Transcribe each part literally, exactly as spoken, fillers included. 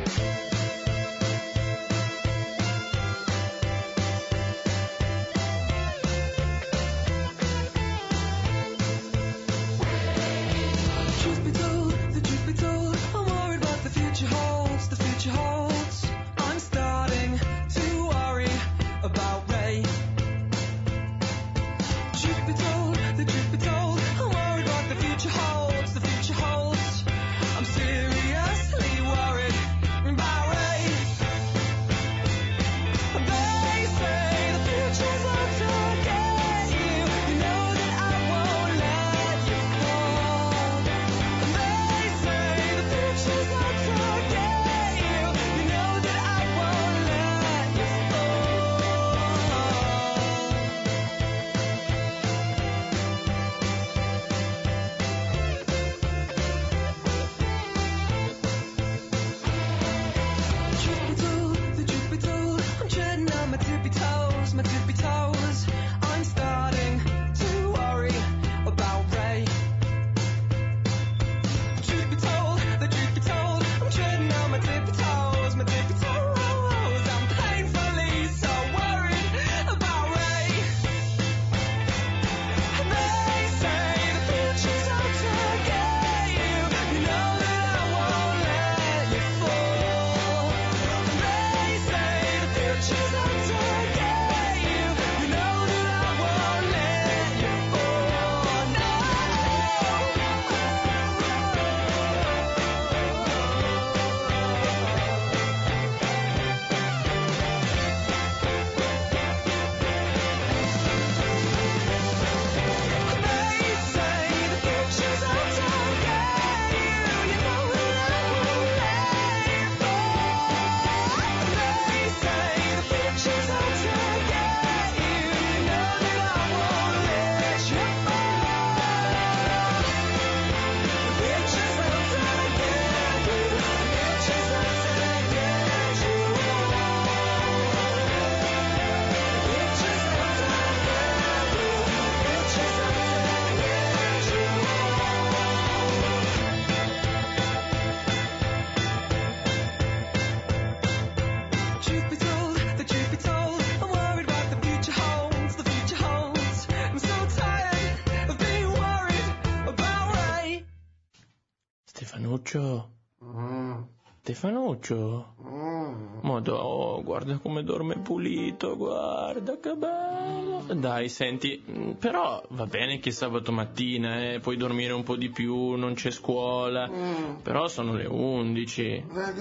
Stefanuccio? Mm. Stefanuccio? Mm. Madò, guarda come dorme pulito, guarda che bello. Dai, senti, però va bene che sabato mattina, eh, puoi dormire un po' di più, non c'è scuola, mm. però sono le undici.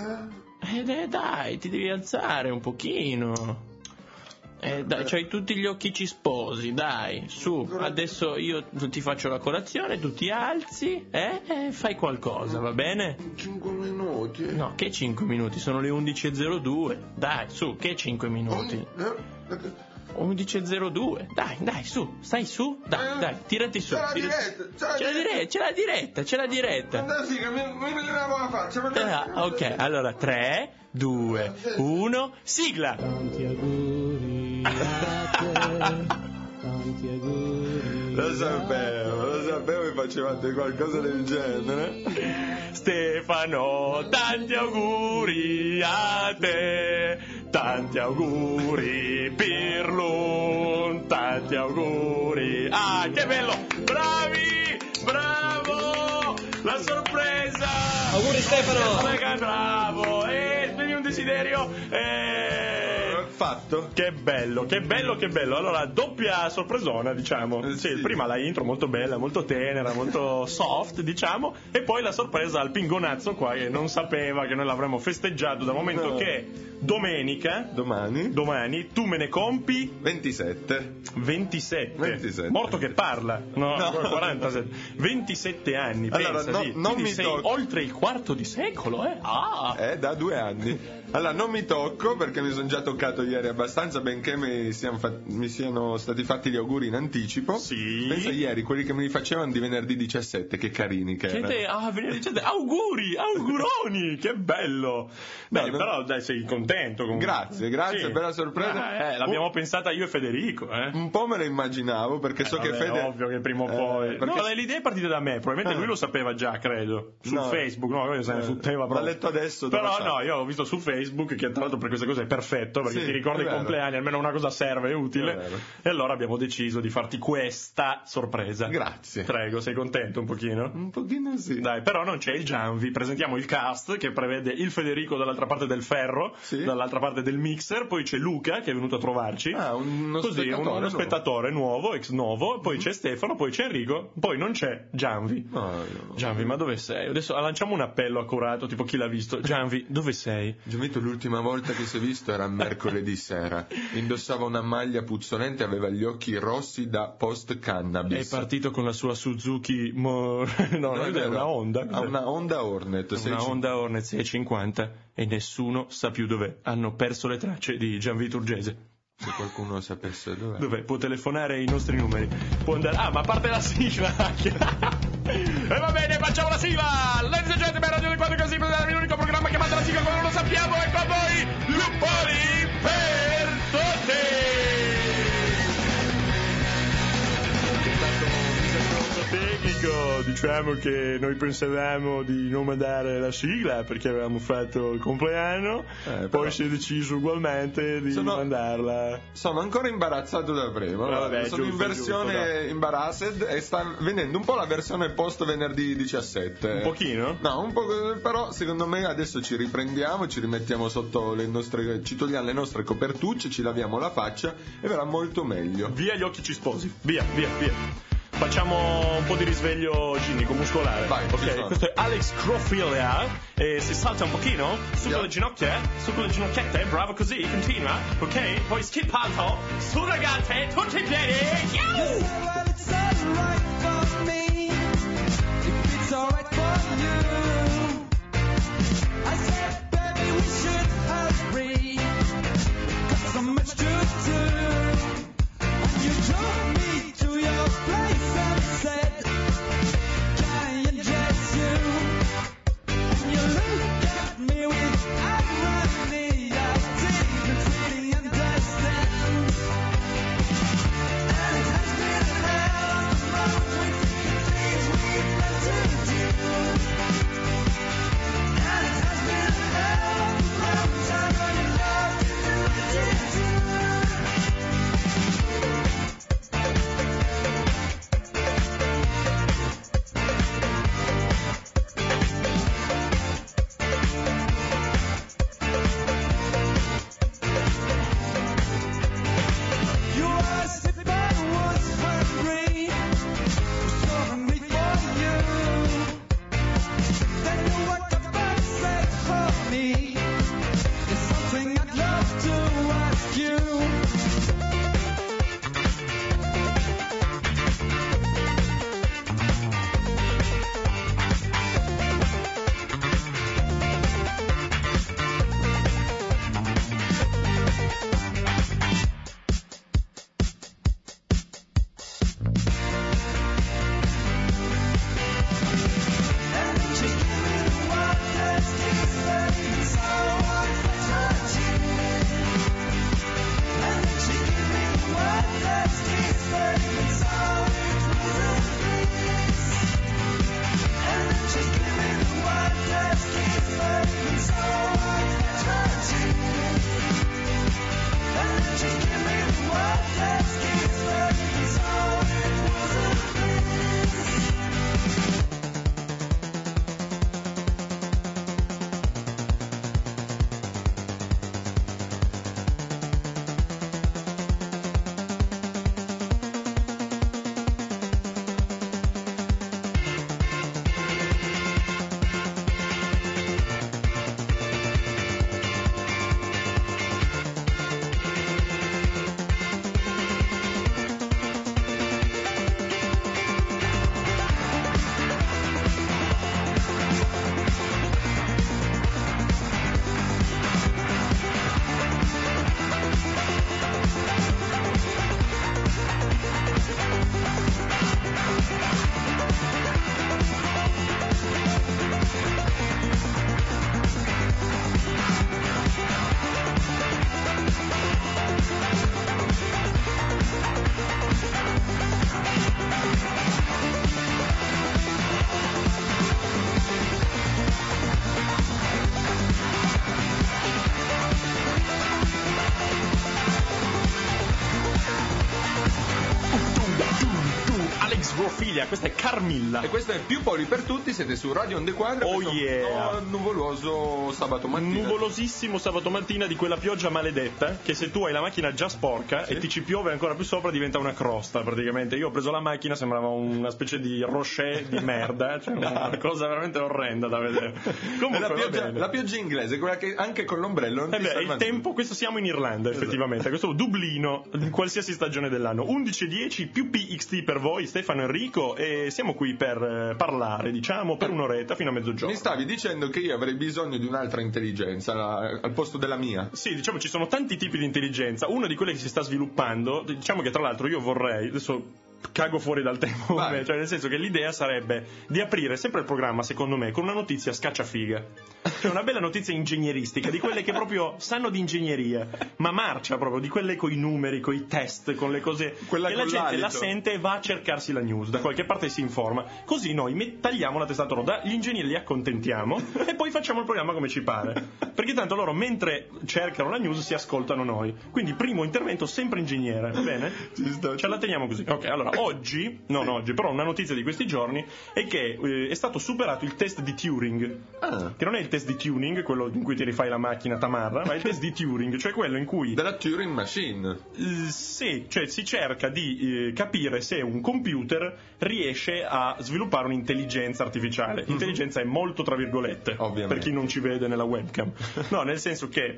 Ed eh, dai, ti devi alzare un pochino. Eh, dai, c'hai tutti gli occhi cisposi, dai, su, adesso io ti faccio la colazione, tu ti alzi, eh, e fai qualcosa, va bene? cinque minuti? No, che cinque minuti? Sono le undici e zero due, dai, su, che cinque minuti? undici e zero due, dai, dai, su, stai su, dai, dai, tirati su. C'è la tirati... diretta, c'è la diretta, c'è la diretta, c'è la diretta. Guarda, sì, che mi, mi, mi lavo la faccia. Per ah, ok, allora, tre, due, uno, sigla! Tanti auguri a te, tanti auguri. Lo sapevo, lo sapevo che facevate qualcosa del genere. Stefano, tanti auguri a te, tanti auguri Pirlun, tanti auguri. Ah, che bello! Bravi! Bravo! La sorpresa! Auguri Stefano! Bravo! E esprimi un desiderio. E... Fatto. Che bello, che bello, che bello. Allora, doppia sorpresona, diciamo. Eh, sì, sì. Prima la intro molto bella, molto tenera, molto soft, diciamo, e poi la sorpresa al pingonazzo qua che non sapeva che noi l'avremmo festeggiato, dal momento no. che domenica, domani, domani tu me ne compi ventisette. ventisette. ventisette. Morto che parla. No, no. quarantasette. ventisette anni, allora, pensa, no, di. non mi sei tocca. oltre il quarto di secolo, eh? Ah! Eh, da due anni. Allora, non mi tocco perché mi sono già toccato ieri abbastanza, benché mi siano, fa- mi siano stati fatti gli auguri in anticipo. Sì. Pensa ieri, quelli che me li facevano di venerdì diciassette, che carini che Che erano. te, ah, venerdì diciassette, auguri, auguroni, che bello. Bene, no. però dai, sei contento comunque. Grazie, grazie, Sì. bella sorpresa. Eh, l'abbiamo pensata io e Federico, eh. Un po' me lo immaginavo perché so Vabbè, che Fede... ovvio che prima o Eh, poi. perché- No, l'idea è partita da me, probabilmente Ah. lui lo sapeva già, credo. Su No. Facebook, no, lui se ne Eh, fotteva l'ha proprio. letto adesso, dove Però sa? no, io ho visto su Facebook che tra l'altro per queste cose è perfetto, perché Sì, ti ricorda è i vero. compleanni, almeno una cosa serve, è utile. È vero. E allora abbiamo deciso di farti questa sorpresa. Grazie. Prego, sei contento un pochino? Un pochino sì. Dai, però non c'è il Gianvi. Presentiamo il cast che prevede il Federico dall'altra parte del ferro, Sì. dall'altra parte del mixer, poi c'è Luca che è venuto a trovarci. Ah, uno Così, spettatore uno, uno nuovo. spettatore nuovo, ex novo, poi c'è Stefano, poi c'è Enrico, poi non c'è Gianvi. No, no. Gianvi, ma dove sei? Adesso lanciamo un appello accurato, tipo chi l'ha visto. Gianvi, dove sei? Giovito, l'ultima volta che si è visto era mercoledì sera. Indossava una maglia puzzolente e aveva gli occhi rossi da post cannabis. È partito con la sua Suzuki Mo... no, Non non è è vero. una Honda. Ha una Honda Hornet. Una sei- Honda Hornet seicentocinquanta e nessuno sa più dov'è. Hanno perso le tracce di Gianvi Turgese. Se qualcuno sapesse dov'è. Dov'è? Può telefonare ai nostri numeri. Può andare... Ah, ma a parte la sigla anche. E va bene, facciamo la sigla! Ladies and gentlemen, Radio di quattro Casi, l'unico programma che manda la sigla quando non lo sappiamo, e con voi Luppoli per tutti! Tecnico, diciamo che noi pensavamo di non mandare la sigla perché avevamo fatto il compleanno, Eh, però- poi si è deciso ugualmente di Sono- mandarla. Sono ancora imbarazzato da prima. Vabbè, Sono giusto, in versione giusto, embarrassed e sta venendo un po' la versione post venerdì diciassette. Un pochino? No, un po', però secondo me adesso ci riprendiamo, ci rimettiamo sotto le nostre, ci togliamo le nostre copertucce, ci laviamo la faccia e verrà molto meglio. Via gli occhi ci sposi, via, via, via. Facciamo un po' di risveglio ginnico muscolare. Vai, ci ok, sono. questo è Alex Crofilia e si salta un pochino su con Yeah. le ginocchia, su con le ginocchiette, bravo così, continua, ok? Poi skip alto, su ragazze, tutti i piedi, Yo! Well, it's alright for me if it's alright for you. I said, baby, we should hurry. Got so much to do. And you drove me to your place and said, can I undress you? And you looked at me with irony. I didn't really understand. And it has been a hell of a road with the things we've had to do. Emilia, questa è Carmilla. E questo è Più Poli per tutti, siete su Radio Onde Quadre. Oh questo yeah. nuvoloso sabato mattina. Nuvolosissimo sabato mattina di quella pioggia maledetta che se tu hai la macchina già sporca, sì, e ti ci piove ancora più sopra diventa una crosta praticamente. Io ho preso la macchina, sembrava una specie di rocher di merda, cioè una cosa veramente orrenda da vedere. Comunque, la, pioggia, va bene. la pioggia inglese, quella che anche con l'ombrello non eh ti beh, serve il tempo, questo siamo in Irlanda effettivamente, questo Dublino in qualsiasi stagione dell'anno. Undici e dieci più P X T per voi, Stefano e Enrico, e siamo qui per eh, parlare, diciamo, per un'oretta fino a mezzogiorno. Mi stavi dicendo che io avrei bisogno di un'altra intelligenza la, al posto della mia. Sì, diciamo ci sono tanti tipi di intelligenza. Una di quelle che si sta sviluppando, diciamo che tra l'altro io vorrei, adesso cago fuori dal tempo, cioè nel senso che l'idea sarebbe di aprire sempre il programma, secondo me, con una notizia scacciafiga, cioè una bella notizia ingegneristica, di quelle che proprio sanno di ingegneria, ma marcia proprio, di quelle coi numeri, coi test, con le cose, quella che la gente l'alito. la sente e va a cercarsi la news, da qualche parte si informa, così noi met- tagliamo la testata roda, gli ingegneri li accontentiamo e poi facciamo il programma come ci pare, perché tanto loro mentre cercano la news si ascoltano noi, quindi primo intervento sempre ingegnere, va bene? Ci sto. Ce la teniamo così. Ok, allora oggi, non sì. oggi, però una notizia di questi giorni è che eh, è stato superato il test di Turing, ah. che non è il test di tuning, quello in cui ti rifai la macchina tamarra, ma è il test di Turing, cioè quello in cui della Turing Machine. Eh, sì, cioè si cerca di eh, capire se un computer riesce a sviluppare un'intelligenza artificiale. Mm-hmm. Intelligenza è molto tra virgolette, ovviamente, per chi non ci vede nella webcam. No, nel senso che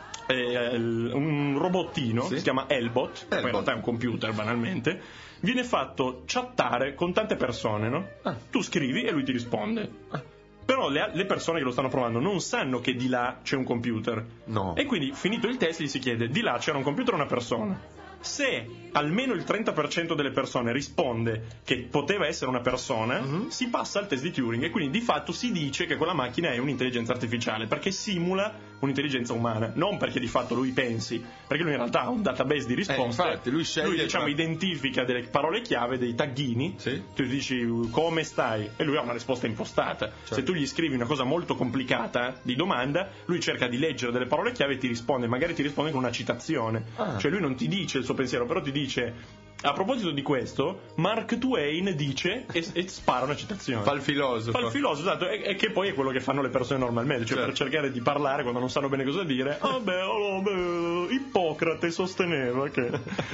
eh, un robottino, sì, si chiama Elbot, poi in realtà è un computer banalmente, viene fatto chattare con tante persone, no? Ah. Tu scrivi e lui ti risponde. Ah. Però le, le persone che lo stanno provando non sanno che di là c'è un computer. No. E quindi, finito il test, gli si chiede: di là c'era un computer o una persona? Se almeno il trenta per cento delle persone risponde che poteva essere una persona, uh-huh, si passa al test di Turing e quindi di fatto si dice che quella macchina è un'intelligenza artificiale, perché simula un'intelligenza umana, non perché di fatto lui pensi, perché lui in realtà ha un database di risposte. Eh, infatti, lui sceglie, lui diciamo tra... identifica delle parole chiave, dei taggini, sì, tu gli dici come stai e lui ha una risposta impostata. Certo. Se tu gli scrivi una cosa molto complicata di domanda, lui cerca di leggere delle parole chiave e ti risponde, magari ti risponde con una citazione, ah, cioè lui non ti dice il suo pensiero, però ti dice: a proposito di questo, Mark Twain dice, e, e spara una citazione. Fa il filosofo. Fa il filosofo, esatto, e, e che poi è quello che fanno le persone normalmente, cioè certo, per cercare di parlare quando non sanno bene cosa dire. Ah beh, oh, beh, Ippocrate sosteneva che...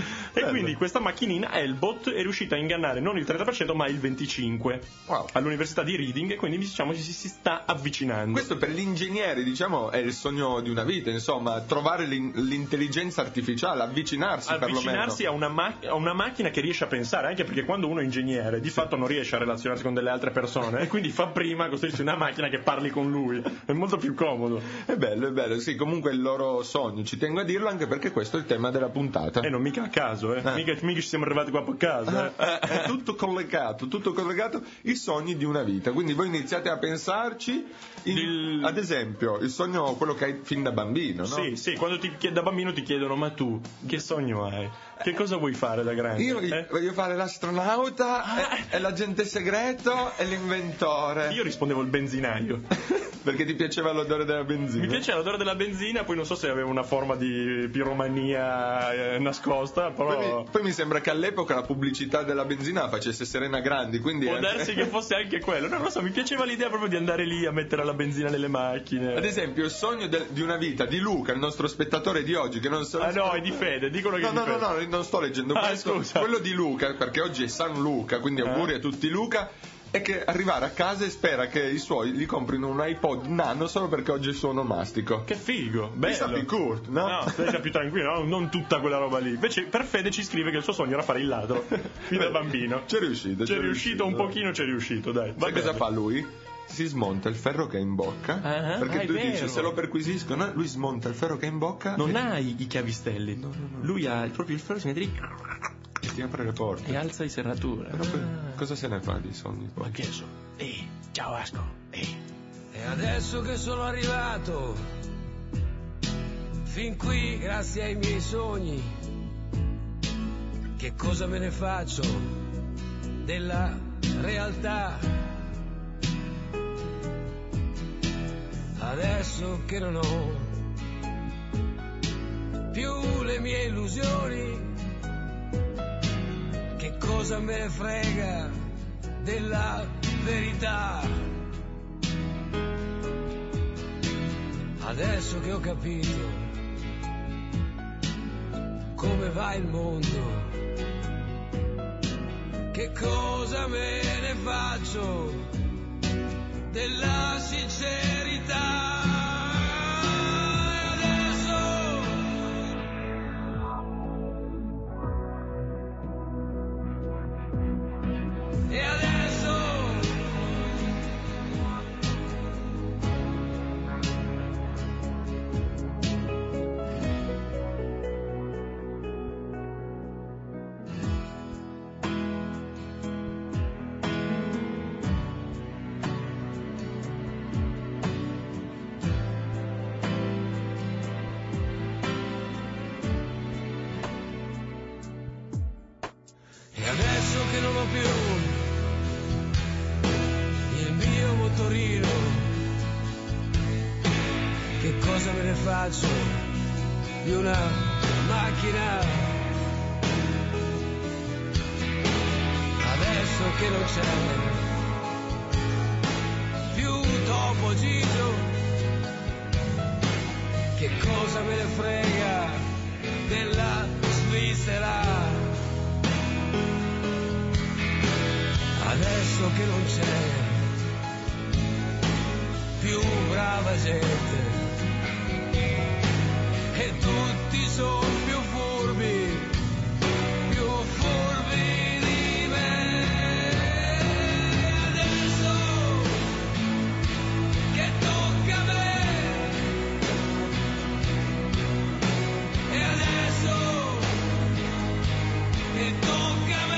E quindi questa macchinina, Elbot, è riuscita a ingannare non il trenta per cento ma il venticinque per cento, wow, all'università di Reading, e quindi diciamo si, si sta avvicinando. Questo per gli ingegneri, diciamo, è il sogno di una vita, insomma, trovare l'in- l'intelligenza artificiale, avvicinarsi, avvicinarsi perlomeno. a una, ma- a una macchina che riesce a pensare, anche perché quando uno è ingegnere di fatto non riesce a relazionarsi con delle altre persone e quindi fa prima costruirsi una macchina che parli con lui, è molto più comodo. È bello, è bello, sì, comunque è il loro sogno, ci tengo a dirlo anche perché questo è il tema della puntata. E eh, non mica a caso, eh. Ah. Mica, mica ci siamo arrivati qua per caso, eh. Ah, è tutto collegato, tutto collegato, i sogni di una vita, quindi voi iniziate a pensarci in, il... ad esempio il sogno, quello che hai fin da bambino, no? Sì, sì, quando ti chied- da bambino ti chiedono: ma tu che sogno hai? Che cosa vuoi fare da grande? Io eh? voglio fare l'astronauta, ah. e, e l'agente segreto e l'inventore. Io rispondevo il benzinaio. Perché ti piaceva l'odore della benzina? Mi piaceva l'odore della benzina, poi non so se aveva una forma di piromania eh, nascosta, però... Poi mi, poi mi sembra che all'epoca la pubblicità della benzina facesse Serena Grandi, quindi... Può è... darsi che fosse anche quello, non lo so, mi piaceva l'idea proprio di andare lì a mettere la benzina nelle macchine. Ad esempio il sogno de- di una vita di Luca, il nostro spettatore di oggi, che non so... Ah no, è di Fede, dicono che no, è di no, Fede. No, no, non sto leggendo ah, questo, scusa. quello di Luca, perché oggi è San Luca, quindi auguri ah. a tutti Luca, è che arrivare a casa e spera che i suoi gli comprino un iPod nano solo perché oggi è il suo onomastico. Che figo, bello. Sapi Kurt, no? No, stai più tranquillo, no? Non tutta quella roba lì. Invece per Fede ci scrive che il suo sogno era fare il ladro, fin da bambino. C'è riuscito, c'è, c'è riuscito, riuscito, un pochino c'è riuscito, dai. Sai cosa fa lui? Si smonta il ferro che ha in bocca, ah, perché ah, tu dici dici se lo perquisiscono, lui smonta il ferro che ha in bocca. Non e... ha i, i chiavistelli, no, no, no. Lui ha proprio il ferro, si mette lì e ti apre le porte e alza le serrature. Però ah. cosa se ne fa di sogni poi? Ma che so? Ehi, ciao Asco, ehi. E adesso che sono arrivato fin qui grazie ai miei sogni, che cosa me ne faccio della realtà? Adesso che non ho più le mie illusioni, che cosa me ne frega della verità. Adesso che ho capito come va il mondo, che cosa me ne faccio della sincerità. E adesso E adesso che non ho più il mio motorino, che cosa me ne faccio di una macchina? Adesso che non c'è più Topo Gigio, che cosa me ne frega della Svizzera? Adesso che non c'è più brava gente e tutti sono più furbi, più furbi di me. Adesso che tocca a me, e adesso che tocca a me.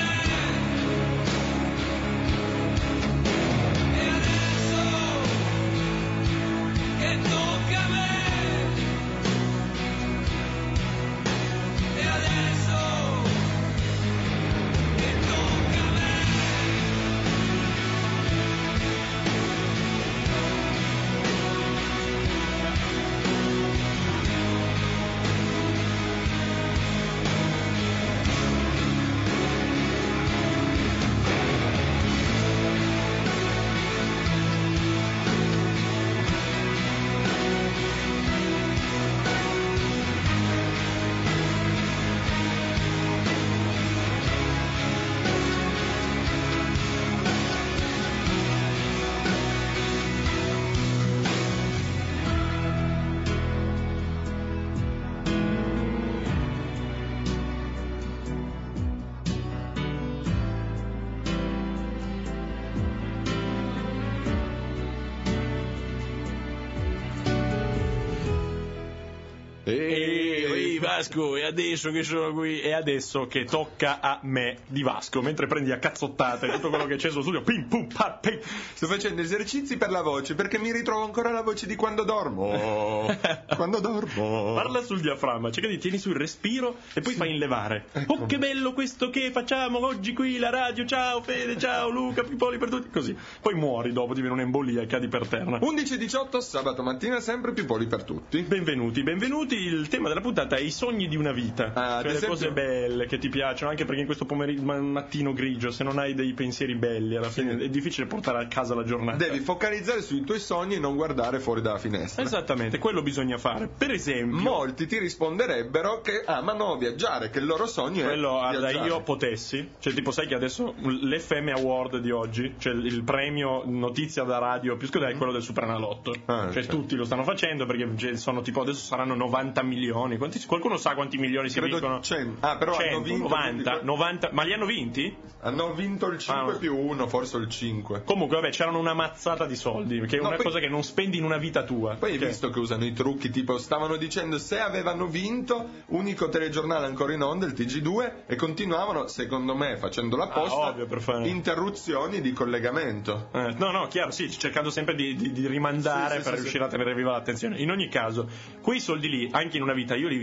Ehi Vasco, e adesso che sono qui, e adesso che tocca a me di Vasco, mentre prendi a cazzottate tutto quello che c'è sullo studio, pim pum pa pim. Sto facendo esercizi per la voce perché mi ritrovo ancora la voce di quando dormo. Quando dormo. Parla sul diaframma, cerca di tieni sul respiro e poi sì. Fai inlevare. Ecco. Oh, che bello questo che facciamo oggi qui, la radio, ciao Fede, ciao Luca, Pipoli per tutti, così. Poi muori dopo, ti viene un'embolia e cadi per terra. undici e diciotto, sabato mattina, sempre Pipoli per tutti. Benvenuti, benvenuti. Il tema della puntata è i sogni di una vita, ah, cioè le esempio... cose belle che ti piacciono, anche perché in questo pomeriggio, mattino grigio, se non hai dei pensieri belli alla fine sì. È difficile portare a casa la giornata. Devi focalizzare sui tuoi sogni e non guardare fuori dalla finestra. Esattamente, quello bisogna fare. Per esempio, molti ti risponderebbero che amano viaggiare, che il loro sogno quello, è guarda, viaggiare. Io potessi, cioè tipo sai che adesso l'F M Award di oggi, cioè il premio notizia da radio più scodato, è quello del Superenalotto. Ah, cioè certo. Tutti lo stanno facendo perché sono tipo adesso saranno novanta milioni. Quanti, qualcuno sa quanti milioni si Credo vincono? cento. Ah, però cento, hanno vinto novanta, quindi... novanta, ma li hanno vinti? Hanno vinto il cinque ah, più uno, forse il cinque. Comunque vabbè, c'erano una mazzata di soldi, che è no, una poi, cosa che non spendi in una vita tua. Poi hai che... visto che usano i trucchi, tipo stavano dicendo se avevano vinto, unico telegiornale ancora in onda, il T G due, e continuavano, secondo me, facendo la posta, ah, ovvio, per fare... interruzioni di collegamento. Eh, no, no, chiaro, sì, cercando sempre di, di, di rimandare sì, sì, per sì, riuscire sì. a tenere viva l'attenzione. In ogni caso, quei soldi lì, anche in una vita io li vincessi,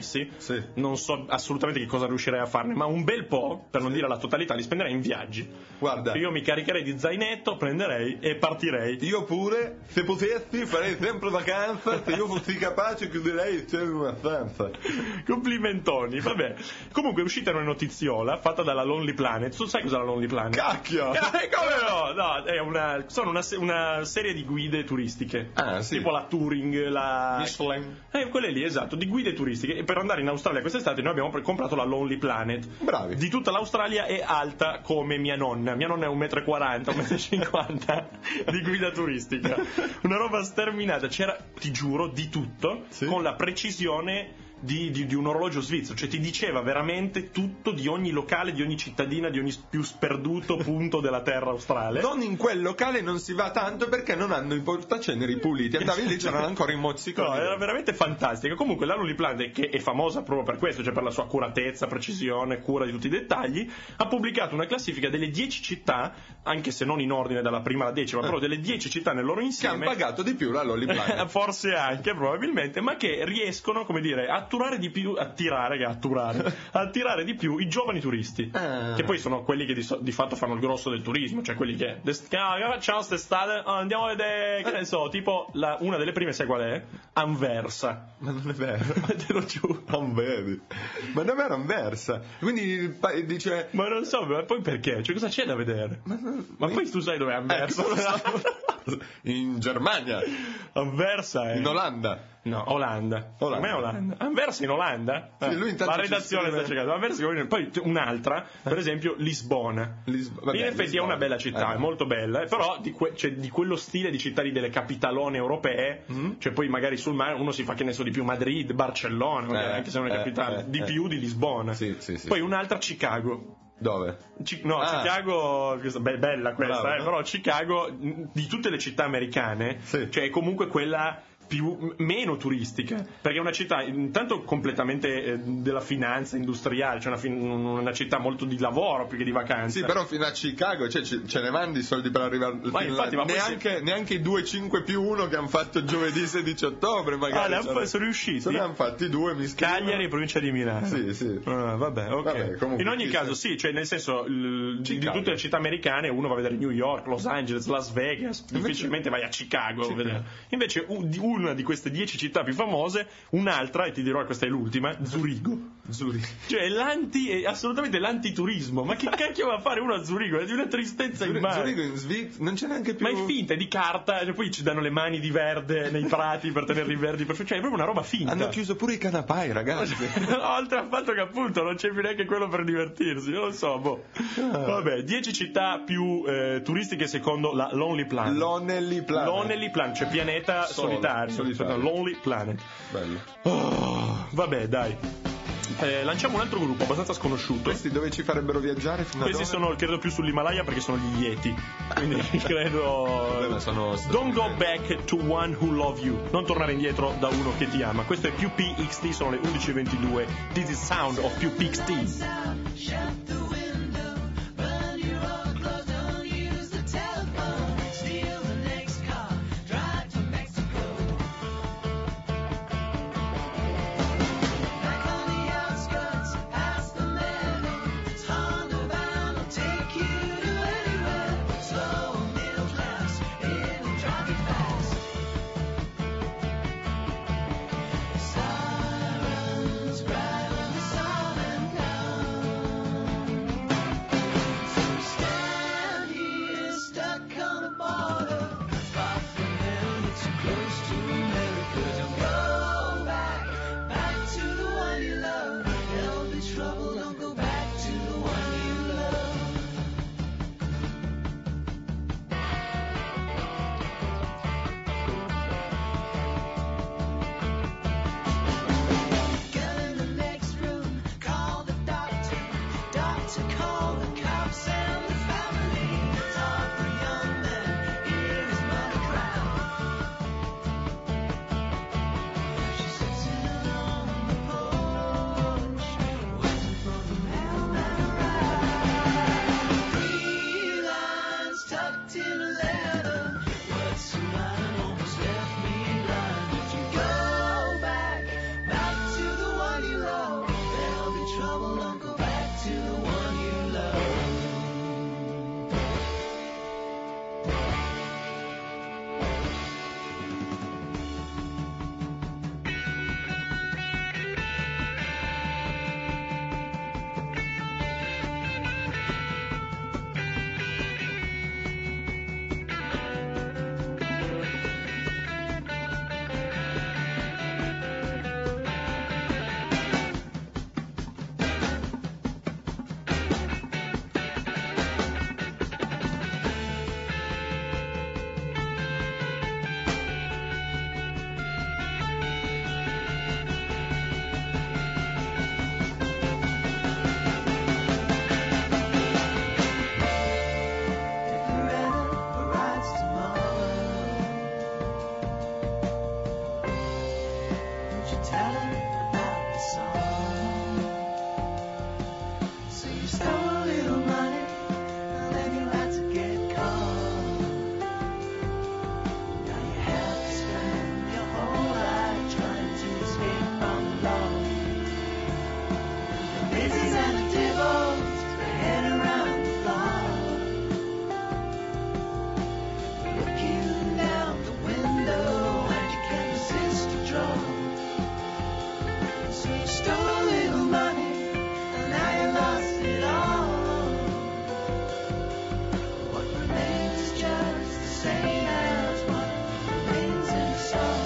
stessi, Sì. non so assolutamente che cosa riuscirei a farne, ma un bel po', per non dire la totalità, li spenderei in viaggi. Guarda, Io mi caricherei di zainetto, prenderei e partirei. io pure, se potessi, farei sempre vacanza. Se io fossi capace, chiuderei il cielo in una stanza. Complimentoni, vabbè. Comunque è uscita una notiziola fatta dalla Lonely Planet. Tu sai cos'è la Lonely Planet? Cacchio! Eh, come no? No, è una, sono una, se- una serie di guide turistiche. Ah, sì. Tipo la Touring, la... Michelin. Eh, quelle lì, esatto, di guide turistiche. E per andare in Australia quest'estate noi abbiamo pre- comprato la Lonely Planet. Bravi. Di tutta l'Australia è alta come mia nonna. Mia nonna è un metro e quaranta, un metro e cinquanta di guida turistica. Una roba sterminata. C'era, ti giuro, di tutto, Sì. con la precisione di, di- di un orologio svizzero. Cioè ti diceva veramente tutto di ogni locale, di ogni cittadina, di ogni più sperduto punto della terra australe. Non in quel locale non si va tanto perché non hanno i portaceneri puliti. Andavi lì, c'erano ancora i mozziconi. No, era veramente fantastica. Comunque la Lonely Planet, che è famosa proprio per questo, cioè per la sua accuratezza, precisione, cura di tutti i dettagli, ha pubblicato una classifica delle dieci città, anche se non in ordine dalla prima alla decima, però delle dieci città nel loro Che hanno insieme. pagato di più la Lonely Planet. Forse anche, probabilmente, ma che riescono, come dire, a atturare di più, attirare, che atturare, attirare di più i giovani turisti, Ah. che poi sono quelli che di, so- di fatto fanno il grosso del turismo, cioè quelli che, d'est- ah, che facciamo quest'estate? Ah, andiamo a vedere, che ne so, tipo la- una delle prime, sai qual è? Anversa. Ma non è vero. Te lo giuro. Non vedi. Ma davvero Anversa. Quindi il pa- dice... Ma non so, ma poi perché? Cioè, cosa c'è da vedere? Ma, poi tu sai dov'è Anversa? Ecco, lo so. In Germania, Anversa è... in Olanda. No, Olanda. Olanda. Com'è Olanda? Anversa in Olanda? Sì, Eh, lui intanto la ci redazione scrive- sta cercando. Anversa, poi un'altra, per esempio Lisbona. Lisb- vabbè, in effetti Lisbona. è una bella città, Eh. è molto bella, eh, però di, que- cioè, di quello stile di città di delle capitalone europee, Mm. cioè poi magari sul mare uno si fa, che ne so, di più Madrid, Barcellona, magari, Eh, anche se non è eh, capitale, eh, di eh. più di Lisbona. Sì, sì, sì. Poi un'altra Chicago. Dove? Ci- no, Ah. Chicago, questa- beh, bella questa, Bravo, eh, no? però Chicago, mh, di tutte le città americane, Sì. cioè è comunque quella più, m- meno turistica, perché è una città intanto completamente eh, della finanza industriale, cioè una, fin- una città molto di lavoro più che di vacanza. Sì, però fino a Chicago, cioè, ce ce ne mandi i soldi per arrivare Ma fino là. infatti, ma poi neanche, neanche i due cinque più uno che hanno fatto giovedì sedici ottobre Ah, magari. le han- Cioè, sono riusciti? se ne hanno fatti due, mi scrivono. Cagliari, provincia di Milano. Sì, sì. Ah, vabbè, ok. Vabbè, comunque, in ogni chi caso, sa- sì, cioè nel senso, l- di Chicago. tutte le città americane uno va a vedere New York, Los Angeles, Las Vegas, difficilmente vai a Chicago. a Chicago. vedere. Invece u- di una di queste dieci città più famose, un'altra, e ti dirò che questa è l'ultima, Zurigo. Zurigo. Cioè l'anti, è assolutamente l'antiturismo. Ma che cacchio va a fare uno a Zurigo? È di una tristezza Zurigo, immane. Zurigo in Svizzera non c'è neanche più. Ma è finta, è di carta, cioè, poi ci danno le mani di verde nei prati per tenerli verdi, per- cioè è proprio una roba finta. Hanno chiuso pure i canapai, ragazzi. Oltre al fatto che appunto non c'è più neanche quello per divertirsi, non lo so, boh. Vabbè, dieci città più eh, turistiche secondo la Lonely Planet. Lonely Planet. Lonely Planet, cioè pianeta Solo, solitario. solitario. Lonely Planet. Bello. Oh, vabbè, dai. Eh, lanciamo un altro gruppo abbastanza sconosciuto. Questi dove ci farebbero viaggiare fino Questi a dove? sono, credo, più sull'Himalaya perché sono gli Yeti. Quindi credo. Vabbè, ma sono- Don't go back to one who love you. Non tornare indietro da uno che ti ama. Questo è P U P X T, sono le undici e ventidue. This is sound of P U P X T. Shut the window, burn your own clothes, don't use the telephone, steal the next car, drive to Mexico. Back on the outskirts, past the meadow, it's Honda bound, will take you to anywhere. Slow or middle class, it'll drive you fast. Sirens cry when the sun comes. you tell him about the song? So you stole a little money, and then you had to get caught. Now you have to spend your whole life trying to escape from the law. The Lizzies and the Dibbles, their head around the floor, looking out the window, and you can't resist a draw. So you stole a little money, and now you lost it all. What remains is just the same as what remains in the song.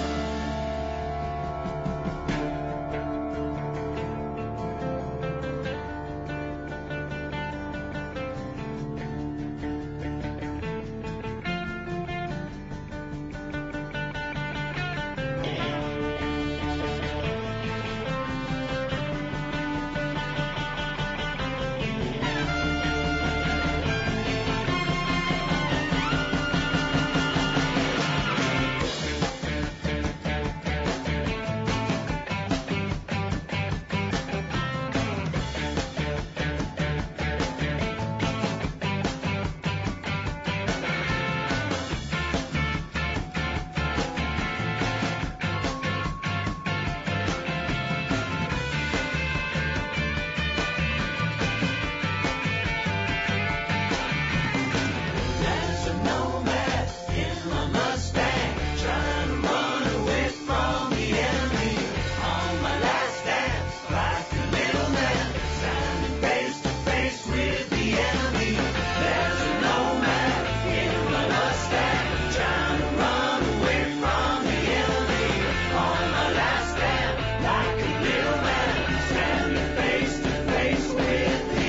There's a nomad in my Mustang, trying to run away from the enemy. On my last stand, like a little man, standing face to face with the enemy. There's a nomad in my Mustang, trying to run away from the enemy. On my last stand, like a little man, standing face to face with the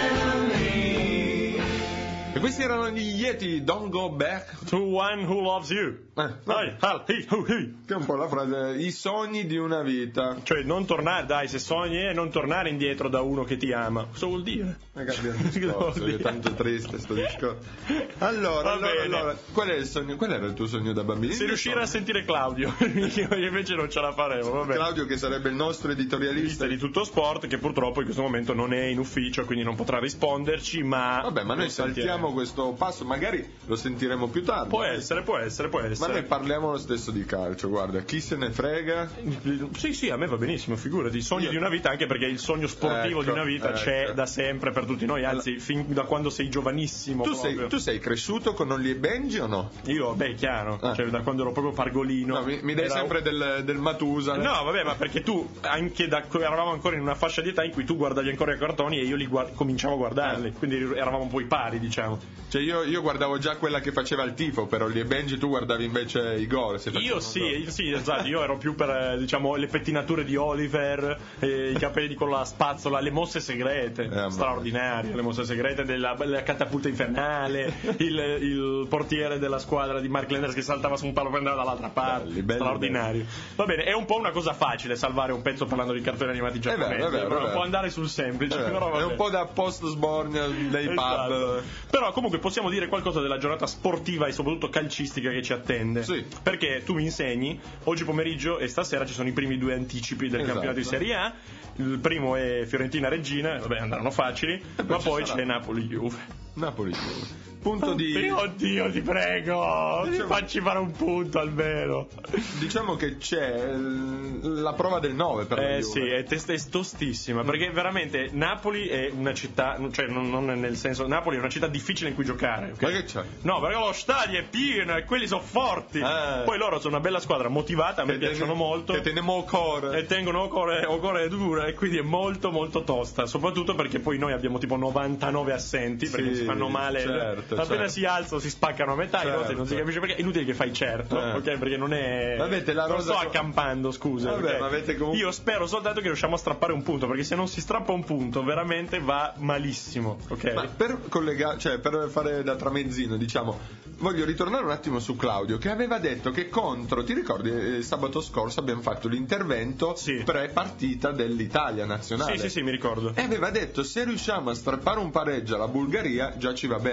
enemy. E questi erano gli Yeti, Don't Go Back. To one who loves you. Eh, Dai, hal, hi, hu, hi. che è un po' la frase, i sogni di una vita. Cioè, non tornare, dai, se sogni, non tornare indietro da uno che ti ama. Cosa vuol dire? Ma cambiamo Che vuol discorso, che dire? è tanto triste sto discorso. Allora, Va allora, bene. allora, qual è il sogno? Qual era il tuo sogno da bambino? Se riuscire a sentire Claudio, io invece non ce la faremo, vabbè. Claudio, che sarebbe il nostro editorialista Lista di Tutto Sport, che purtroppo in questo momento non è in ufficio, quindi non potrà risponderci, ma... Vabbè, ma noi lo sentiremo. saltiamo questo passo, magari lo sentiremo più tardi. Può essere, può essere, può Ma essere. noi parliamo lo stesso di calcio, guarda, chi se ne frega. Sì, sì, a me va benissimo, figurati. I sogni Io- di una vita, anche perché il sogno sportivo Ecco, di una vita ecco. c'è da sempre per tutti noi, anzi, fin da quando sei giovanissimo. Tu proprio. sei, tu sei cresciuto con Olli e Benji o no? Io, beh, chiaro, Ah. cioè da quando ero proprio pargolino. No, mi, mi dai Era- sempre del, del Matusa. No, vabbè, ma perché tu, anche da eravamo ancora in una fascia di età in cui tu guardavi ancora i cartoni e io li guard- cominciavo a guardarli, quindi eravamo un po' i pari, diciamo. Cioè io, io guardavo già quella che faceva il tifo per Olli e Benji, tu guardavi invece i gol. se Io facevano sì, gol. io sì, esatto, io ero più per eh, diciamo le pettinature di Oliver, eh, i capelli con la spazzola, le mosse segrete, mamma straordinarie, le mosse segrete della, della catapulta infernale, il, il portiere della squadra di Mark Lenders che saltava su un palo per andare dall'altra parte, Belli, belli, straordinario. Va bene, è un po' una cosa facile salvare un pezzo parlando di cartoni animati vero, giapponesi, è vero, è però vero. può andare sul semplice, Eh, però va è un bene. po' da post-sbornia dei Esatto. pub. Però comunque possiamo dire qualcosa della giornata sportiva e soprattutto calcistica che ci attende. Sì. Perché tu mi insegni, oggi pomeriggio e stasera ci sono i primi due anticipi del Esatto. campionato di Serie A. Il primo è Fiorentina-Regina, vabbè andranno facili, ma ci poi sarà. c'è Napoli-Juve. Napoli. Punto di... Oddio, ti prego, mi Diciamo- facci fare un punto almeno. Diciamo che c'è l- la prova del nove per la Eh Juve. sì, è, test- è tostissima, perché veramente Napoli è una città, cioè non, non nel senso, Napoli è una città difficile in cui giocare, ok? Ma che c'è? No, perché lo stadio è pieno e quelli sono forti. Eh. Poi loro sono una bella squadra motivata, a me Che piacciono tene- molto. Che teniamo cuore. E tengono o core, o core dure, e quindi è molto molto tosta. Soprattutto perché poi noi abbiamo tipo novantanove assenti, perché Sì, si fanno male. certo, Appena certo. si alzano si spaccano a metà, Certo. inoltre non si capisce perché. È inutile che fai certo, Eh. ok? Perché non è. Avete la non rosa sto co- accampando, scusa. Vabbè, ok? ma avete comunque- Io spero soltanto che riusciamo a strappare un punto, perché se non si strappa un punto, veramente va malissimo, ok? Ma per collegare, cioè per fare da tramezzino, diciamo, voglio ritornare un attimo su Claudio che aveva detto che contro, ti ricordi, eh, sabato scorso abbiamo fatto l'intervento Sì. pre-partita dell'Italia nazionale. Sì, sì, sì, mi ricordo. E aveva detto se riusciamo a strappare un pareggio alla Bulgaria già ci va bene. Aveva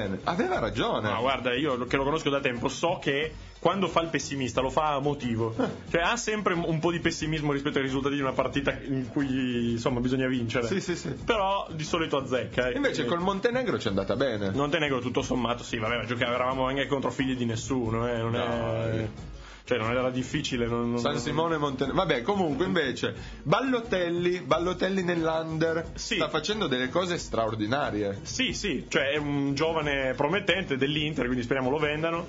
aveva ragione. No, guarda, io che lo conosco da tempo so che quando fa il pessimista lo fa a motivo, cioè ha sempre un po' di pessimismo rispetto ai risultati di una partita in cui insomma bisogna vincere. Sì, sì, sì. Però di solito azzecca. eh. Invece col Montenegro ci è andata bene. Montenegro tutto sommato sì, vabbè, ma giocavamo, eravamo anche contro figli di nessuno, eh, non è... Cioè non era difficile non, non... San Simone e Montenegro. Vabbè, comunque invece Ballotelli, Ballotelli nell'Under Sì. sta facendo delle cose straordinarie. Sì, sì, cioè è un giovane promettente dell'Inter, quindi speriamo lo vendano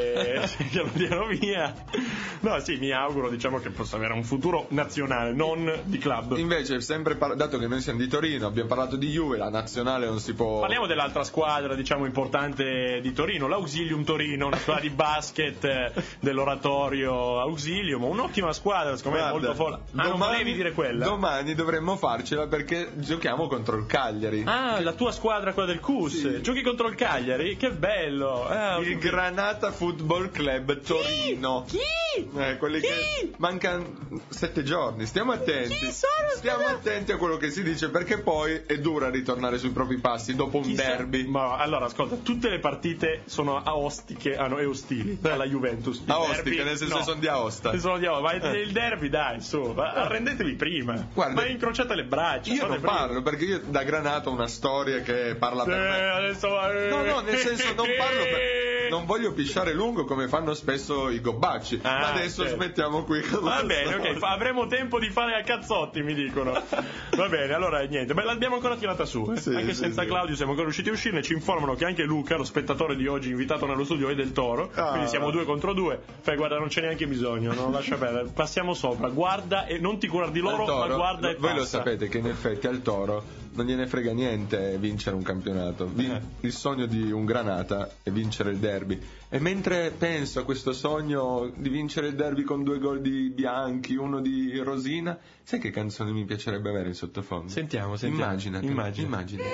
e che lo diano via. No, sì, mi auguro, diciamo, che possa avere un futuro nazionale, non di club. Invece, sempre par- dato che noi siamo di Torino, abbiamo parlato di Juve, la nazionale non si può. Parliamo dell'altra squadra, diciamo, importante di Torino, l'Auxilium Torino, una squadra di basket eh, dell'oratorio Auxilium, un'ottima squadra, secondo me, Guarda, molto forte. Ah, non volevi dire quella? Domani dovremmo farcela perché giochiamo contro il Cagliari. Ah, la tua squadra, quella del C U S. Sì. Giochi contro il Cagliari? Che bello! Ah, Il Granata Football Club Torino. Chi? Eh, quelli Chi? che mancano sette giorni. Stiamo attenti. Chi sono? Stiamo attenti a quello che si dice perché poi è dura ritornare sui propri passi dopo un Chi sa- derby. Ma allora, ascolta, tutte le partite sono aostiche ah, no, e ostili alla Juventus. Il Aostiche, derby, nel senso no. sono di Aosta. Sono di Aosta. Ma Eh. il derby, dai, su, ma arrendetevi prima. Guarda, ma incrociate le braccia. Io fate non prima. parlo perché io da Granata ho una storia che parla per Eh, me. adesso va- No, no, nel senso non parlo per... non voglio pisciare lungo come fanno spesso i gobbacci. Ah, ma adesso certo. smettiamo qui con Va la bene, storia. ok, fa- avremo tempo di fare a cazzotti, mi dicono. Va bene, allora niente, ma l'abbiamo ancora tirata su, eh? Sì, anche sì, senza sì. Claudio siamo ancora riusciti a uscirne. Ci informano che anche Luca, lo spettatore di oggi invitato nello studio, è del Toro, Ah. quindi siamo due contro due. Fai, guarda, non c'è neanche bisogno, non lascia perdere, passiamo sopra, guarda e non ti guardi loro, Al Toro, ma guarda lo- e voi passa. lo sapete che in effetti al Toro non gliene frega niente vincere un campionato. Vi- Eh. Il sogno di un Granata è vincere il derby. E mentre penso a questo sogno di vincere il derby con due gol di Bianchi, uno di Rosina, sai che canzone mi piacerebbe avere in sottofondo? Sentiamo, sentiamo. Immaginati, Immagina. immaginati.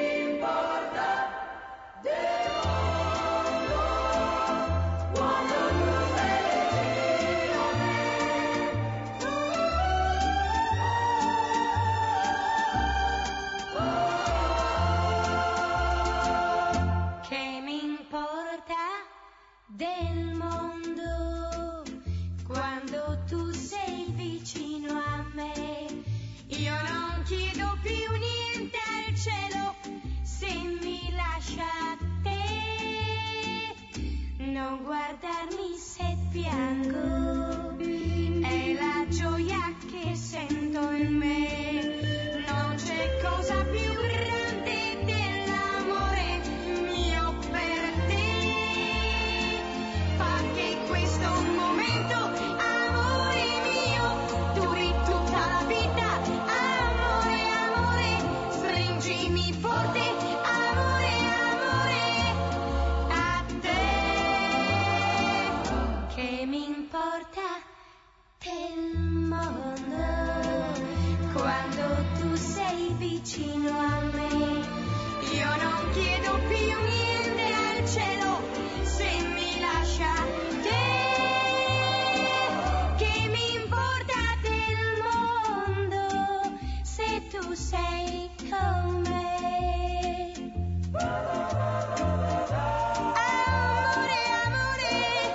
Che mi importa del mondo quando tu sei vicino a me? Io non chiedo più niente al cielo se mi lascia te. Non guardarmi se piango, è la gioia che sento in me. Non c'è cosa più grande dell'amore mio per te. Fa che questo momento, amore mio, duri tutta la vita. Amore, amore, stringimi forte. Amore, amore, a te. Che mi importa del mondo quando tu sei vicino a me? Io non chiedo più niente al cielo se mi lascia te. Che mi importa del mondo se tu sei con me? Amore, amore,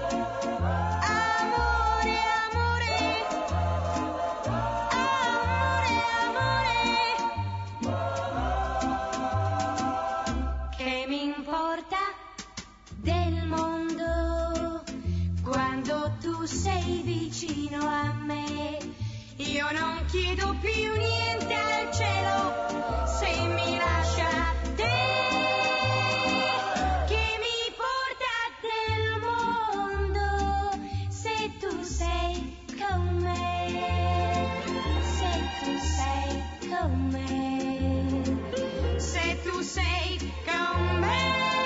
amore, amore, amore, amore. Che mi importa del mondo quando tu sei vicino a me? Io non chiedo più niente al cielo se mi lascia te. Che mi importa del mondo se tu sei con me? Se tu sei con me? Se tu sei con me?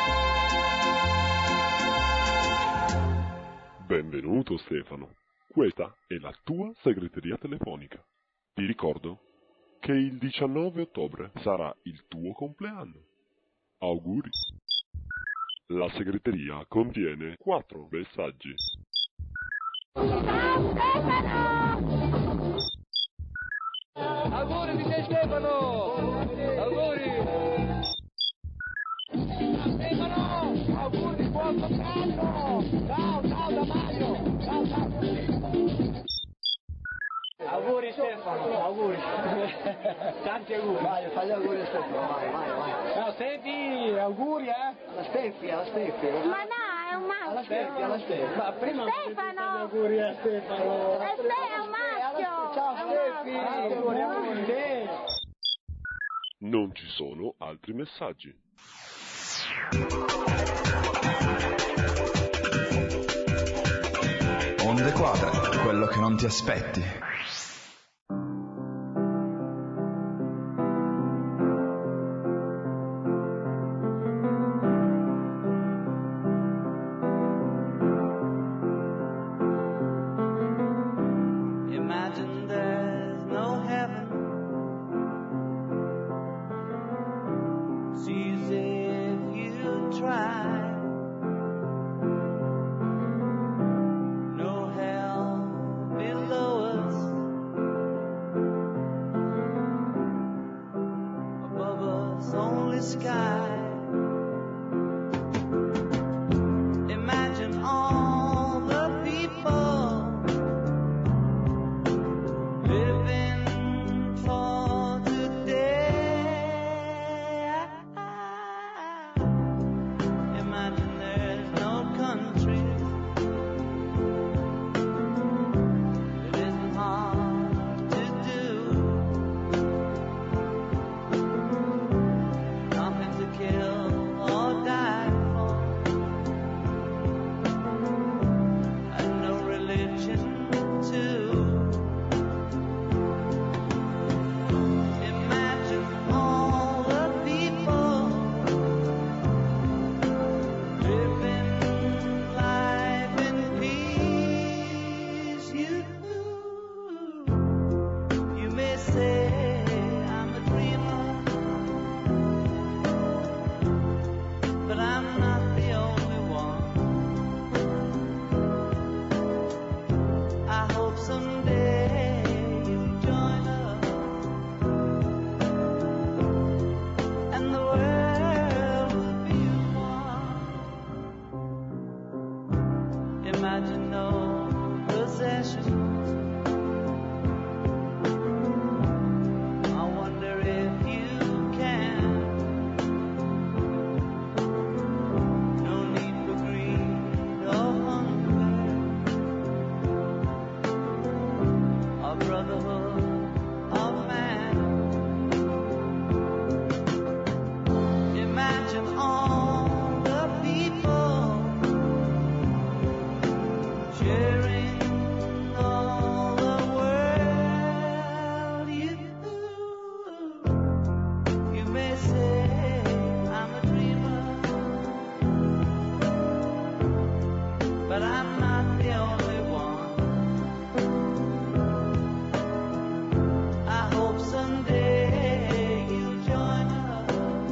Benvenuto Stefano, questa è la tua segreteria telefonica. Ti ricordo che il diciannove ottobre sarà il tuo compleanno. Auguri. La segreteria contiene quattro messaggi. Auguri Michele Stefano! Auguri! Stefano! Auguri Stefano, auguri. Tanti auguri. Vai, fagli auguri a Stefano, vai, vai, vai. Ciao Stefi, auguri eh. Alla Steffi, alla Steffi. Ma no, è un Alla maschio. Steffi, alla Steffi. Ma prima Stefano! auguri a Stefano. È Ste- è un maschio. Ciao È un Steffi. maschio. Auguri, auguri. Non ci sono altri messaggi. Onde Quadre, quello che non ti aspetti. Imagine there's no heaven. It's easy if you try. No hell below us. Above us only sky. Imagine all the people living for today. Imagine there's no country. It isn't hard to do. Nothing to kill or die for. And no religion too. Imagine all the people living life in peace. You, you may say I'm a dreamer, but I'm not the only one. I hope someday you'll join us. And the world will be one. Imagine no possessions. I wonder if you can. No need for greed or hunger. A brotherhood of man. Imagine all the people sharing all the world. You, you may say I'm a dreamer, but I'm not the only one. I hope someday you'll join us,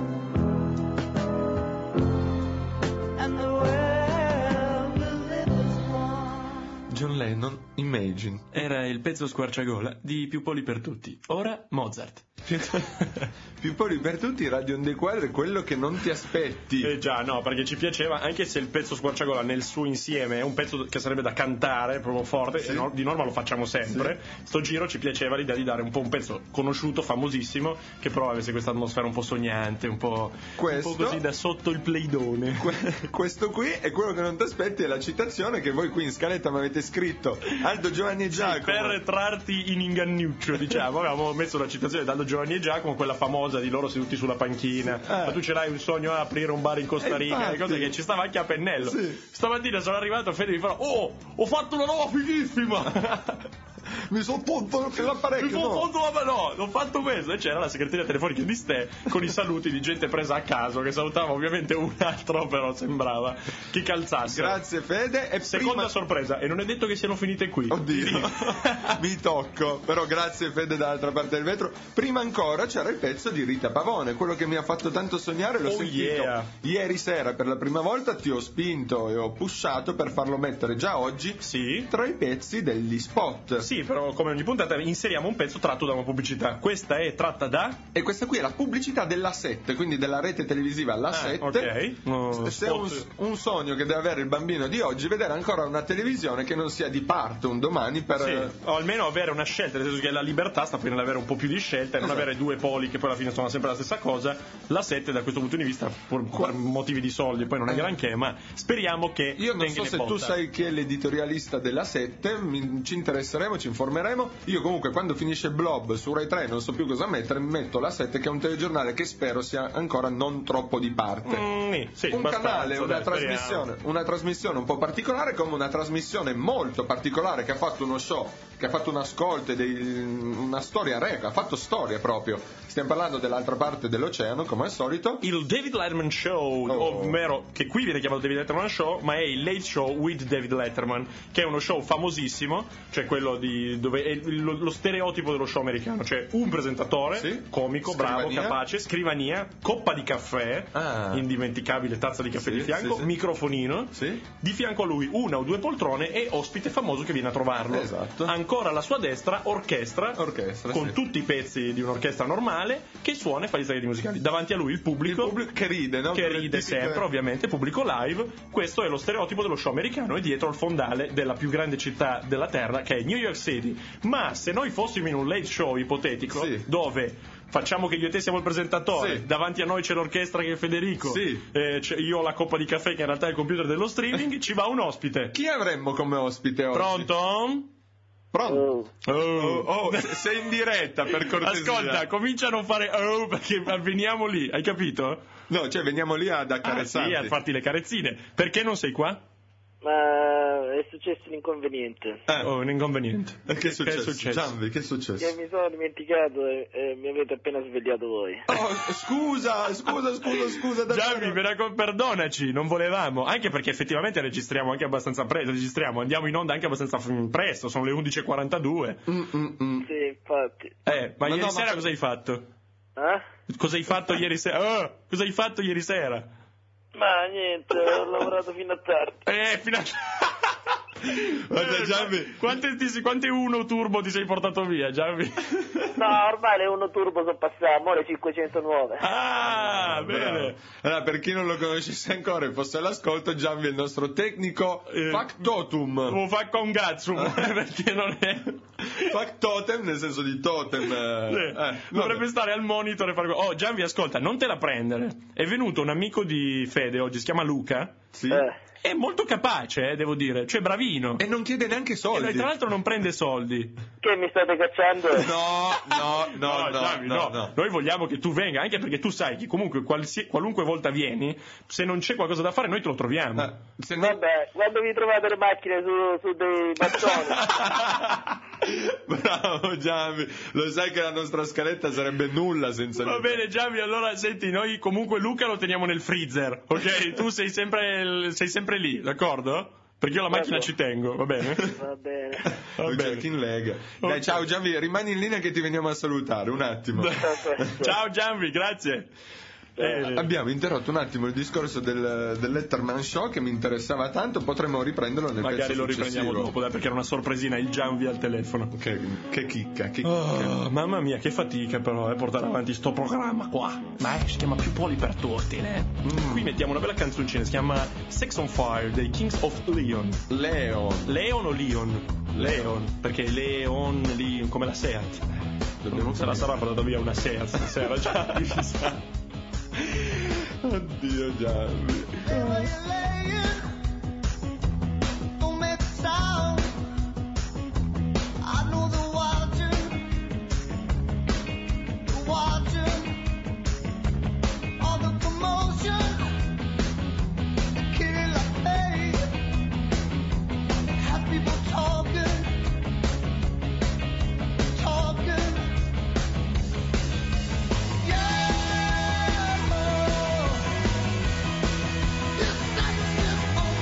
and the world will live as one. John Lennon, Imagine. Era il pezzo squarciagola di Più Poli per tutti. Ora Mozart. Più poli per tutti, Radio Onde Quadre, quello che non ti aspetti. Eh già, no, perché ci piaceva, anche se il pezzo squarciagola nel suo insieme è un pezzo che sarebbe da cantare proprio forte, Sì. e no- di norma lo facciamo sempre. Sto giro ci piaceva l'idea di dare un po' un pezzo conosciuto, famosissimo, che però avesse questa atmosfera un po' sognante, un po', Questo- un po' così da sotto il pleidone. Que- questo qui è quello che non ti aspetti, è la citazione che voi qui in scaletta mi avete scritto. Aldo, Giovanni e Giacomo. Per trarti in ingannuccio, diciamo, avevamo messo la citazione d'Aldo, Giovanni e Giacomo, quella famosa di loro seduti sulla panchina. Ma tu ce l'hai un sogno a aprire un bar in Costa Eh, Rica, le infatti. cose che ci stava anche a pennello. Sì. Stamattina sono arrivato, Fede mi fa: oh, ho fatto una roba fighissima! Mi sono punto l'apparecchio. Mi sono no. fatto la no, ho fatto questo. E c'era la segreteria telefonica di Ste con i saluti di gente presa a caso, che salutava ovviamente un altro, però sembrava che calzasse. Grazie Fede. E Seconda prima... sorpresa, e non è detto che siano finite qui. Oddio, mi tocco. Però grazie Fede dall'altra parte del vetro. Prima ancora c'era il pezzo di Rita Pavone, quello che mi ha fatto tanto sognare. L'ho Oh, sentito yeah. ieri sera per la prima volta. Ti ho spinto e ho pushato per farlo mettere già oggi Sì. tra i pezzi degli spot. Sì, però come ogni puntata inseriamo un pezzo tratto da una pubblicità. Questa è tratta da... E questa qui è la pubblicità della sette, quindi della rete televisiva La Ah, sette. ok. No, Se è un, un sogno che deve avere il bambino di oggi, vedere ancora una televisione che non sia di parte un domani per... Sì, o almeno avere una scelta, nel senso che la libertà sta per avere un po' più di scelta e non Esatto. avere due poli che poi alla fine sono sempre la stessa cosa. La sette da questo punto di vista, per, per motivi di soldi, poi non è granché, ma speriamo che Io non tenga so in se tu botta. sai chi è l'editorialista della sette, mi- ci interesseremo, ci informeremo. Io comunque quando finisce Blob su Rai tre non so più cosa mettere, metto la sette, che è un telegiornale che spero sia ancora non troppo di parte. Mm, sì, un abbastanza, canale, una dai, trasmissione, una trasmissione un po' particolare, come una trasmissione molto particolare che ha fatto uno show, che ha fatto un ascolto e dei- una storia reca, ha fatto storia proprio. Stiamo parlando dell'altra parte dell'oceano, come al solito. Il David Letterman Show, Oh. ovvero che qui viene chiamato David Letterman Show, ma è il Late Show with David Letterman, che è uno show famosissimo, cioè quello di dove è lo, lo stereotipo dello show americano, cioè un presentatore, Sì. comico, Scrivania. bravo, capace, scrivania, coppa di caffè, Ah. indimenticabile tazza di caffè Sì, di fianco, sì, sì. microfonino, Sì. di fianco a lui una o due poltrone e ospite famoso che viene a trovarlo. Esatto. Ancora alla sua destra orchestra, Orchestra, con sì. tutti i pezzi di un'orchestra normale che suona e fa gli stati musicali. Davanti a lui il Il pubblico, pubblico che ride, no? che Per le ride tipiche- sempre, ovviamente, pubblico live. Questo è lo stereotipo dello show americano e dietro il fondale della più grande città della terra, che è New York City. Ma se noi fossimo in un late show ipotetico, Sì. dove facciamo che io e te siamo il presentatore, Sì. davanti a noi c'è l'orchestra che è Federico, Sì. eh, c'è- io ho la coppa di caffè che in realtà è il computer dello streaming, ci va un ospite. Chi avremmo come ospite oggi? Pronto? Pronto? Oh. Oh, oh, se- sei in diretta, per cortesia. Ascolta, comincia a non fare oh perché veniamo lì, hai capito? No, cioè veniamo lì ad Ah, accarezzarti. sì, a farti le carezzine. Perché non sei qua? Ma è successo un inconveniente. Eh, Oh, un inconveniente. e che è successo? Che è successo? Gianvi, che è successo? Che mi sono dimenticato e, e mi avete appena svegliato voi. Oh, scusa, scusa, scusa, scusa. davvero. Gianni, per raccom- perdonaci, non volevamo. Anche perché effettivamente registriamo anche abbastanza presto. Registriamo, andiamo in onda anche abbastanza f- presto. Sono le undici e quarantadue. Mm, mm, mm. Sì, infatti. Eh, ma, Ma ieri no, ma sera per- cosa hai fatto? Eh? Cosa hai fatto ieri sera? Oh, cosa hai fatto ieri sera? Ma niente, ho lavorato fino a tardi. Eh, fino a... Guarda, Eh, Gianni. Quante, ti, quante uno turbo ti sei portato via, Gianni? No, ormai le uno turbo sono passate, ora le cinquecentonove. Ah, Bravo. bene. Allora, per chi non lo conoscesse ancora e fosse all'ascolto, Gianvi è il nostro tecnico Eh, factotum. Lo fa con Gatsu, perché non è... Factotem nel senso di totem. eh. Sì, Eh, dovrebbe vabbè. stare al monitor e fare... Oh, Gianvi, ascolta, non te la prendere. È venuto un amico di Fede oggi, si chiama Luca. Sì. Eh. È molto capace, eh, devo dire. Cioè, bravino. E non chiede neanche E soldi. tra l'altro non prende soldi. Che mi state cacciando? No, no, no, no, Gianvi, no, no. Noi vogliamo che tu venga, anche perché tu sai che comunque qualsi- qualunque volta vieni, se non c'è qualcosa da fare noi te lo troviamo. Eh, se no- Vabbè, quando vi trovate le macchine su, su dei bastoni. Bravo Gianvi, lo sai che la nostra scaletta sarebbe nulla senza Va lui. bene Gianni, allora senti, noi comunque Luca lo teniamo nel freezer, ok? Tu sei sempre, sei sempre lì, d'accordo? Perché io la macchina ci tengo, va bene? Va bene. Va Lo bene. cerchi in lega. Dai, Ok. ciao Gianvi, rimani in linea che ti veniamo a salutare, un attimo. Ciao Gianni, grazie. Eh, Abbiamo interrotto un attimo il discorso del, del Letterman Show che mi interessava tanto, potremmo riprenderlo nel magari pezzo lo riprendiamo successivo. dopo, dai, perché era una sorpresina il Gianvi al telefono. Che, che chicca, che chicca. Oh, mamma mia, che fatica però eh, portare avanti sto programma qua. Ma eh, si chiama più poli per tutti, eh? Qui mettiamo una bella canzoncina, si chiama Sex on Fire dei Kings of Leon. Leo. Leon o Leon? Leon, perché Leon, Leon, come la Seat. Dobbiamo Se la sarà portata via una Seat stasera, già, mi sa. Oddio Gianvi. Yeah.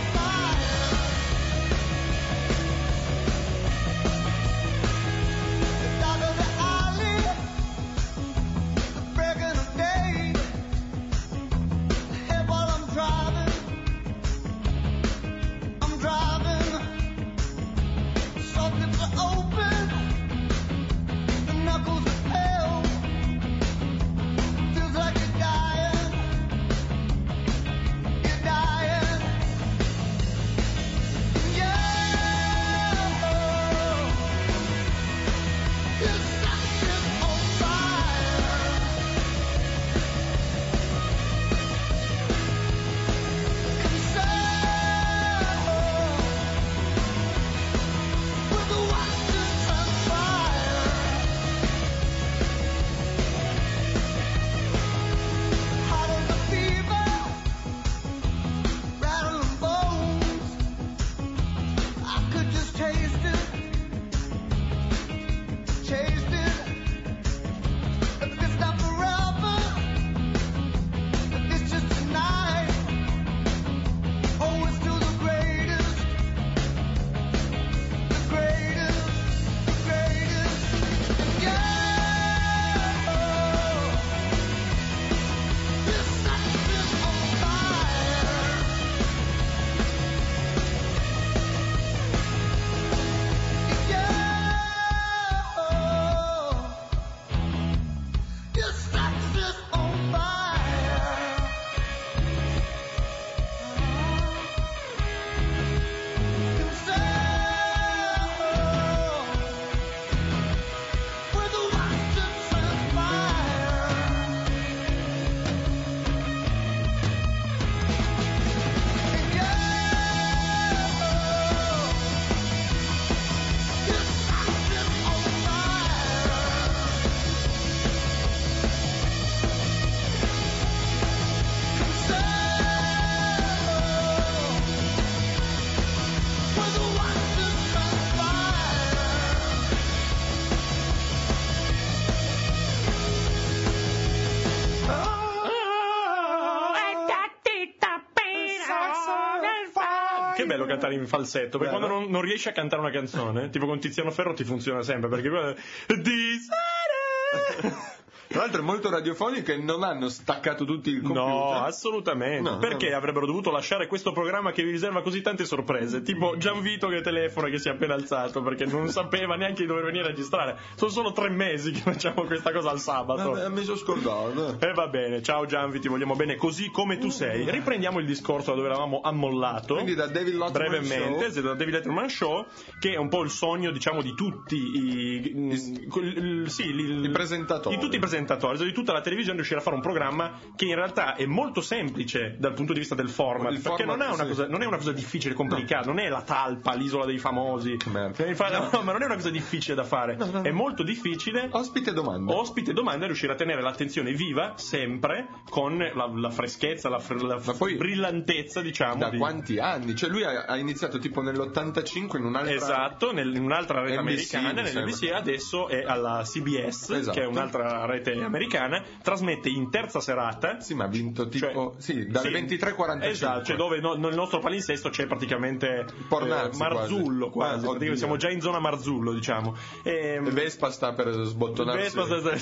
Che bello cantare in falsetto, perché Bello. quando non, non riesci a cantare una canzone, tipo con Tiziano Ferro ti funziona sempre, perché quello Desire. Tra l'altro è molto radiofonico e non hanno staccato tutti il computer. No, assolutamente. No, Perché no. avrebbero dovuto lasciare questo programma che vi riserva così tante sorprese? Tipo Gianvito che telefona, che si è appena alzato perché non sapeva neanche di dover venire a registrare. Sono solo tre mesi che facciamo questa cosa al sabato. Eh, mi sono scordato. E va bene, ciao Gianvi, ti vogliamo bene così come tu sei. Riprendiamo il discorso da dove eravamo ammollato. Quindi da David Letterman brevemente, Show. da David Letterman Show, che è un po' il sogno, diciamo, di tutti i, i, i, sì, i, I presentatori. di tutti i presentatori, cioè di tutta la televisione, riuscire a fare un programma che in realtà è molto semplice dal punto di vista del format, Il perché format, non, è una sì. cosa, non è una cosa difficile, complicata, non è la talpa, l'isola dei famosi. merda. Mi fa- no, ma non è una cosa difficile da fare, No, no, no. è molto difficile. Ospite e domande. Ospite e domande, riuscire a tenere l'attenzione viva sempre con la, la freschezza, la, fr- la Ma poi- brillantezza, diciamo. Da di- quanti anni? Cioè lui ha, ha iniziato tipo nell'ottantacinque in un'altra... Esatto, nel- in un'altra rete N B C, americana, mi nell'N B C, adesso è alla C B S, Esatto. che è un'altra rete americana, trasmette in terza serata. Sì, ma ha vinto tipo... Cioè, sì, dalle sì, ventitré e quarantacinque. Esatto, cioè dove no- nel nostro palinsesto c'è praticamente Pornazzi, Marzullo quasi. quasi, Ah, praticamente oddio. siamo già in zona Marzullo, diciamo. E, E Vespa sta per sbottonarsi. Vespa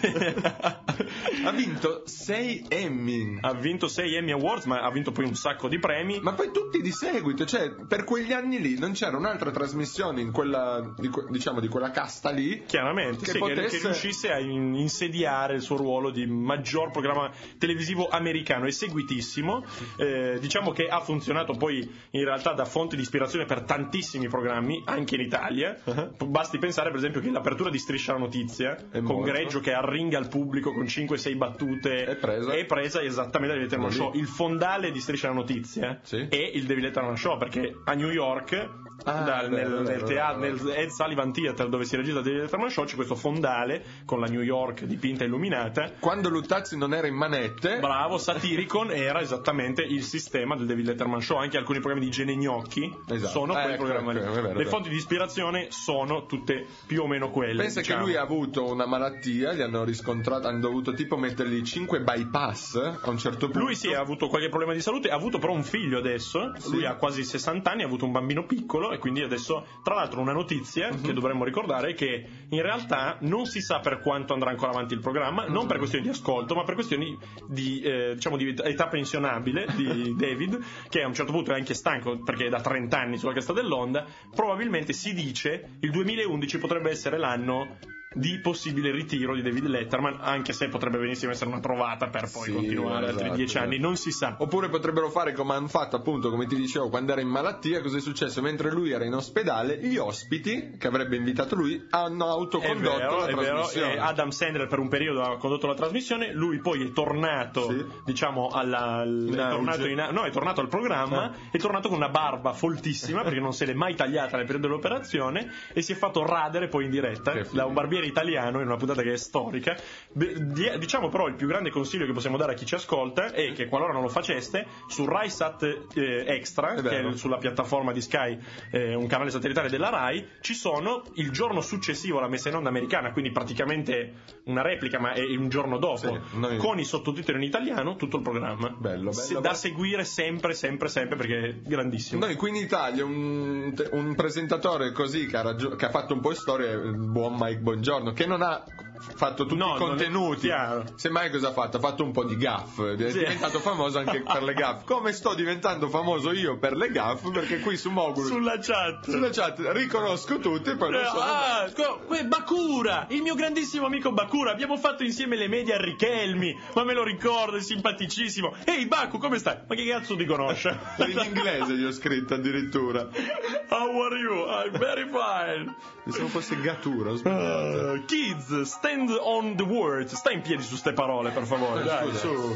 sta- Ha vinto sei Emmy. ha vinto sei Emmy Awards, ma ha vinto poi un sacco di premi. Ma poi tutti di seguito, cioè per quegli anni lì non c'era un'altra trasmissione in quella, di que- diciamo, di quella casta lì. Chiaramente, Che sì, che- potesse- che riuscisse a in- insediare il suo ruolo di maggior programma televisivo americano, è seguitissimo. Eh, diciamo che ha funzionato poi in realtà da fonte di ispirazione per tantissimi programmi, anche in Italia. Uh-huh. Basti pensare, per esempio, che l'apertura di Striscia la Notizia, È con molto. Greggio che arringa il pubblico con cinque sei battute, È presa. è presa esattamente dal David Letterman Da lì. Show. Il fondale di Striscia la Notizia Sì. è il David Letterman Show, perché a New York, Ah, da- vero, nel, vero, nel teatro, vero. nel Ed Sullivan Theater, dove si registra il David Letterman Show, c'è questo fondale con la New York dipinta e illuminata. Quando Luttazzi non era in manette. Bravo, Satiricon era esattamente il sistema del David Letterman Show. Anche alcuni programmi di Gene Gnocchi Esatto. sono Eh, quei ecco, programmi lì. ecco, è vero, è Le vero. fonti di ispirazione sono tutte più o meno quelle. Pensa diciamo. che lui ha avuto una malattia, gli hanno riscontrato, hanno dovuto tipo mettergli cinque bypass a un certo punto. Lui sì, ha avuto qualche problema di salute, ha avuto però un figlio adesso, Sì. lui ha quasi sessanta anni, ha avuto un bambino piccolo e quindi adesso, tra l'altro una notizia Mhm. che dovremmo ricordare è che in realtà non si sa per quanto andrà ancora avanti il programma, non per questioni di ascolto, ma per questioni di, eh, diciamo, di età pensionabile di David, che a un certo punto è anche stanco perché è da trenta anni sulla cresta dell'onda. Probabilmente si dice il duemilaundici potrebbe essere l'anno di possibile ritiro di David Letterman, anche se potrebbe benissimo essere una trovata per poi Sì, continuare altri esatto, dieci anni, esatto. non si sa. Oppure potrebbero fare come hanno fatto appunto, come ti dicevo, quando era in malattia. Cosa è successo? Mentre lui era in ospedale, gli ospiti che avrebbe invitato lui hanno È autocondotto vero, la è vero, trasmissione. e Adam Sandler per un periodo ha condotto la trasmissione, lui poi è tornato, Sì. diciamo, alla, al- In è, auge. tornato in- no, è tornato al programma, Ah. è tornato con una barba foltissima perché non se l'è mai tagliata nel periodo dell'operazione e si è fatto radere poi in diretta Che figo. da un barbiere italiano in una puntata che è storica. Beh, di- diciamo però il più grande consiglio che possiamo dare a chi ci ascolta è che qualora non lo faceste, su RaiSat eh, Extra, È che vero. è sulla piattaforma di Sky, eh, un canale satellitare della Rai, ci sono il giorno successivo alla messa in onda americana, quindi praticamente una replica, ma è un giorno dopo, Sì, noi- con i sottotitoli in italiano, tutto il programma. Bello, Se- bello, da bello. seguire sempre, sempre, sempre, perché è grandissimo. Noi qui in Italia un, un presentatore così che ha, ragio- che ha fatto un po' di storia è il buon Mike Bongiorno, che non ha fatto tutti No, i non è contenuti. chiaro. Semmai cosa ha fatto? Ha fatto un po' di gaff, è Sì. diventato famoso anche per le gaff. Come sto diventando famoso io per le gaff, perché qui su Mogul, Sulla chat. sulla chat riconosco tutti e poi non Eh, so. ah, scu- que- Bakura, il mio grandissimo amico Bakura, abbiamo fatto insieme le medie a Richelmi, ma me lo ricordo, è simpaticissimo. Ehi Baku, come stai? Ma che cazzo ti conosce? In inglese gli ho scritto addirittura. How are you? I'm very fine. Pensavo fosse Gatura, ho sbagliato. Uh, kids, stand on the words. Stai in piedi su ste parole, per favore. Eh, Dai, scusa. su.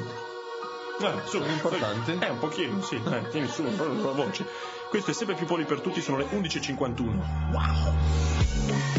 Eh, su. Sono importanti? Eh, un pochino, sì. Eh, tieni su, proprio la voce. Questo è sempre più poli per tutti, sono le undici e cinquantuno. Wow.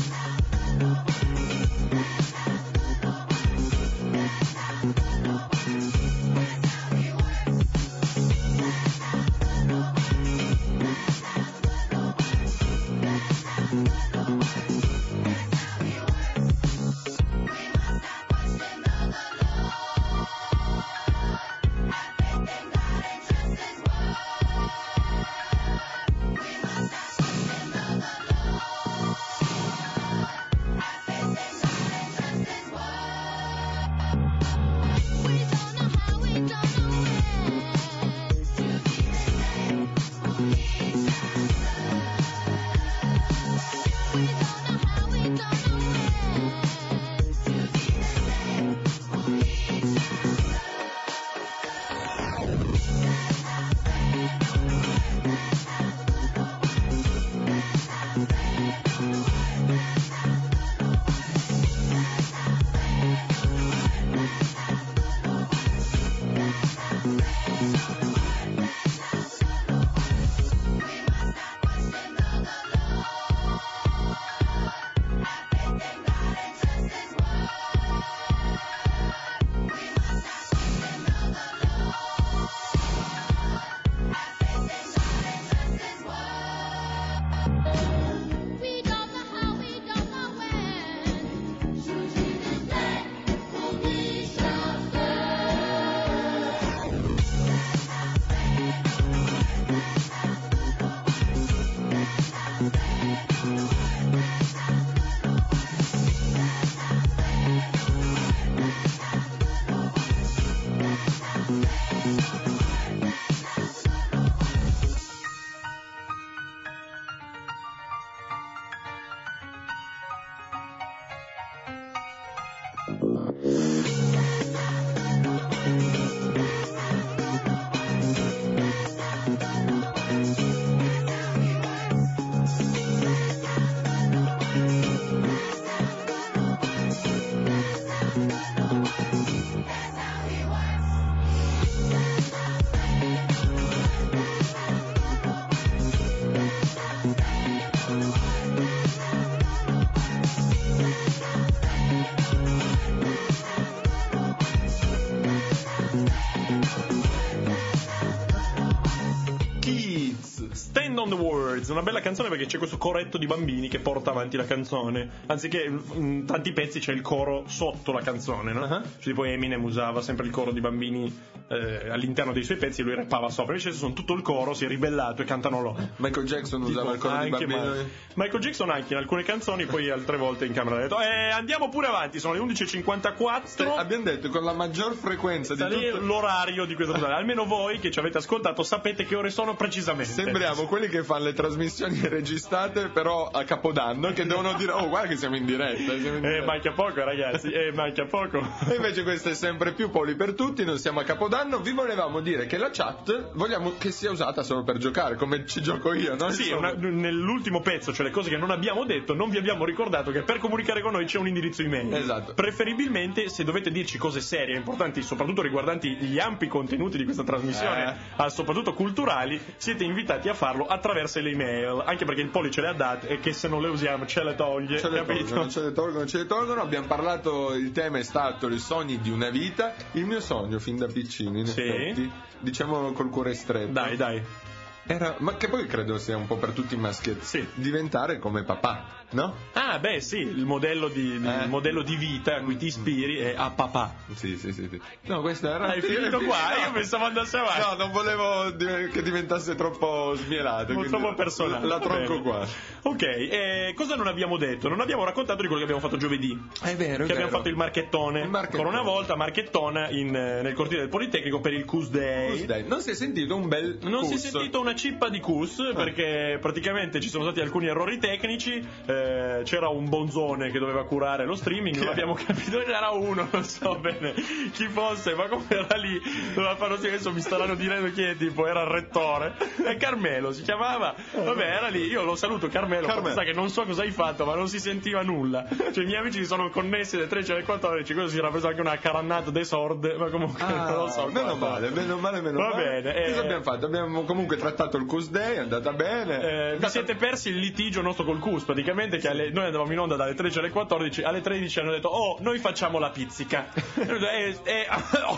Miles, una bella canzone perché c'è questo coretto di bambini che porta avanti la canzone, anziché in tanti pezzi c'è il coro sotto la canzone, no? Uh-huh. Cioè, tipo Eminem usava sempre il coro di bambini eh, all'interno dei suoi pezzi e lui rappava sopra, invece sono tutto il coro, si è ribellato e cantano loro. Michael Jackson tipo, usava il coro di bambini. Ma... Michael Jackson anche in alcune canzoni, poi altre volte in camera ha detto eh, andiamo pure avanti, sono le undici e cinquantaquattro. Sì, abbiamo detto con la maggior frequenza di tutto... l'orario di questa puntata, almeno voi che ci avete ascoltato sapete che ore sono precisamente. Sembriamo quelli che fanno le trasmissioni registrate però a Capodanno, che devono dire oh guarda che siamo in diretta, siamo in diretta. Eh, manca poco ragazzi, eh, manca poco. E invece questo è sempre più Poli per tutti, non siamo a Capodanno. Vi volevamo dire che la chat vogliamo che sia usata solo per giocare, come ci gioco io, no? Sì, una, nell'ultimo pezzo, cioè le cose che non abbiamo detto, non vi abbiamo ricordato che per comunicare con noi c'è un indirizzo email. Esatto. Preferibilmente, se dovete dirci cose serie, importanti, soprattutto riguardanti gli ampi contenuti di questa trasmissione, eh. soprattutto culturali, siete invitati a farlo attraverso le email, anche perché il Poli ce le ha date e che se non le usiamo ce le toglie, ce le capito? Tolgono, ce le tolgono, ce le tolgono. Abbiamo parlato, il tema è stato i sogni di una vita. Il mio sogno fin da piccino, in sì. effetti, diciamo col cuore stretto. Dai, dai. Era, ma che poi credo sia un po' per tutti i maschietti, sì. diventare come papà, no? Ah, beh, sì, il modello di, eh. il modello di vita a cui ti ispiri è a papà. Sì, sì, sì, sì. No, questo era... Hai finito qua? No. Io pensavo andasse avanti. No, non volevo di- che diventasse troppo smielato. Troppo personale. La, la tronco qua. Ok, eh, cosa non abbiamo detto? Non abbiamo raccontato di quello che abbiamo fatto giovedì. È vero, è Che vero. abbiamo fatto il marchettone. Il marchettone. Ancora una volta, marchettona in, nel cortile del Politecnico per il Cus Day. Cus Day. Non si è sentito un bel Non cus. si è sentito una cippa di Cus. Perché praticamente ci sono stati alcuni errori tecnici, eh, c'era un bonzone che doveva curare lo streaming, non abbiamo capito, c'era uno, non so bene chi fosse, ma come era lì, doveva fare così, adesso mi staranno dicendo chi è, tipo era il rettore, e Carmelo si chiamava, vabbè era lì, io lo saluto Carmelo, Carmelo. Sa che non so cosa hai fatto, ma non si sentiva nulla, cioè i miei amici si sono connessi alle tredici alle quattordici, questo si era preso anche una carannata de sord, ma comunque ah, non lo so. Meno male, meno male, meno Va male. bene. Cosa eh, abbiamo fatto? Abbiamo comunque trattato il Cus Day, è andata bene. Eh, vi siete persi il litigio nostro col Cus, praticamente che alle, noi andavamo in onda dalle tredici alle quattordici, alle tredici hanno detto oh noi facciamo la pizzica. eh, eh,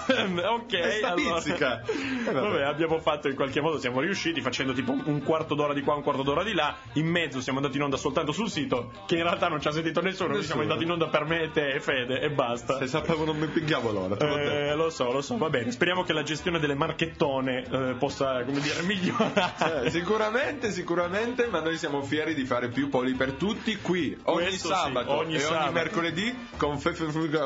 ok, allora. Pizzica. Eh, vabbè, abbiamo fatto in qualche modo, siamo riusciti facendo tipo un quarto d'ora di qua, un quarto d'ora di là, in mezzo siamo andati in onda soltanto sul sito, che in realtà non ci ha sentito nessuno, noi siamo andati in onda per me, te e Fede e basta. Se sapevo non mi pigliavo l'ora. Eh, lo so, lo so, va bene, speriamo che la gestione delle marchettone eh, possa, come dire, migliorare. Cioè, sicuramente, sicuramente, ma noi siamo fieri di fare più Poli per tutti qui ogni Questo sabato sì, ogni e sabato. ogni mercoledì con Fefro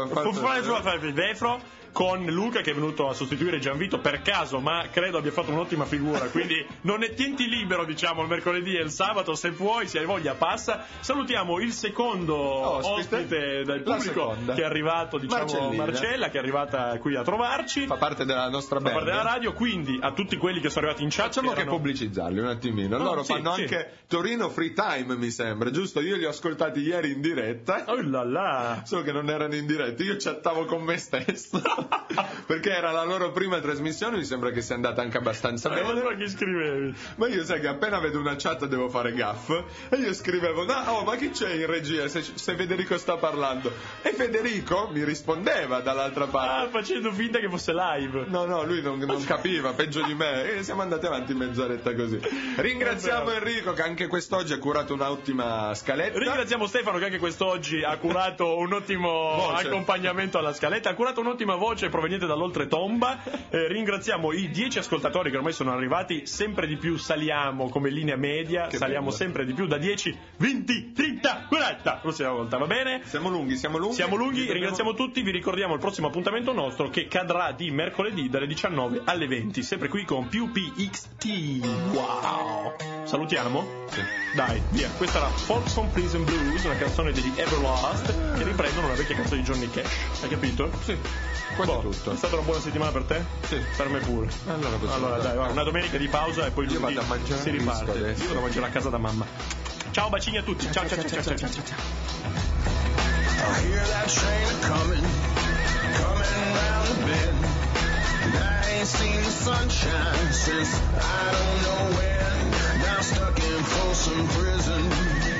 con Luca che è venuto a sostituire Gianvito per caso, ma credo abbia fatto un'ottima figura, quindi non è tienti libero, diciamo, il mercoledì e il sabato, se puoi, se hai voglia passa. Salutiamo il secondo ospite, ospite del pubblico che è arrivato, diciamo Marcellina. Marcella, che è arrivata qui a trovarci, fa parte della nostra band, fa parte della radio, quindi a tutti quelli che sono arrivati in chat facciamo che, erano... che pubblicizzarli un attimino. Loro no, fanno sì, anche sì. Torino Free Time, mi sembra, giusto? Io li ho ascoltati ieri in diretta. Oh là là. Solo che non erano in diretta, io chattavo con me stesso perché era la loro prima trasmissione, mi sembra che sia andata anche abbastanza bene. Ma non so chi scrivevi. Ma io sai che appena vedo una chat devo fare gaff e io scrivevo no, oh, ma chi c'è in regia se, se Federico sta parlando? E Federico mi rispondeva dall'altra parte. Ah, facendo finta che fosse live. No, no, lui non, non capiva, peggio di me, e siamo andati avanti mezz'oretta così. Ringraziamo Enrico che anche quest'oggi ha curato un'ottima scaletta. Ringraziamo Stefano che anche quest'oggi ha curato un ottimo voce. accompagnamento alla scaletta, ha curato un'ottima voce proveniente dall'oltretomba. Eh, ringraziamo i dieci ascoltatori che ormai sono arrivati, sempre di più saliamo come linea media, che saliamo bello. sempre di più da dieci, venti, trenta, quaranta, prossima volta, va bene? Siamo lunghi, siamo lunghi. Siamo lunghi, ringraziamo tutti, vi ricordiamo il prossimo appuntamento nostro che cadrà di mercoledì dalle diciannove alle venti, sempre qui con più P X T. Wow! Salutiamo? Sì. Dai, via. Questa era Folsom Prison Blues, una canzone degli Everlast che riprendono una vecchia canzone di Johnny Cash. Hai capito? Sì. Quasi boh, tutto. È stata una buona settimana per te? Sì. Per me pure. Allora, allora dai, va, una domenica di pausa e poi io vado a mangiare si riparte. Io vado a mangiare a casa da mamma. Ciao, bacini a tutti. Ciao, ciao, ciao, ciao, ciao, ciao, ciao. I hear that train coming, coming round the bend. And I ain't seen the sunshine since I don't know when. Now stuck in Folsom Prison.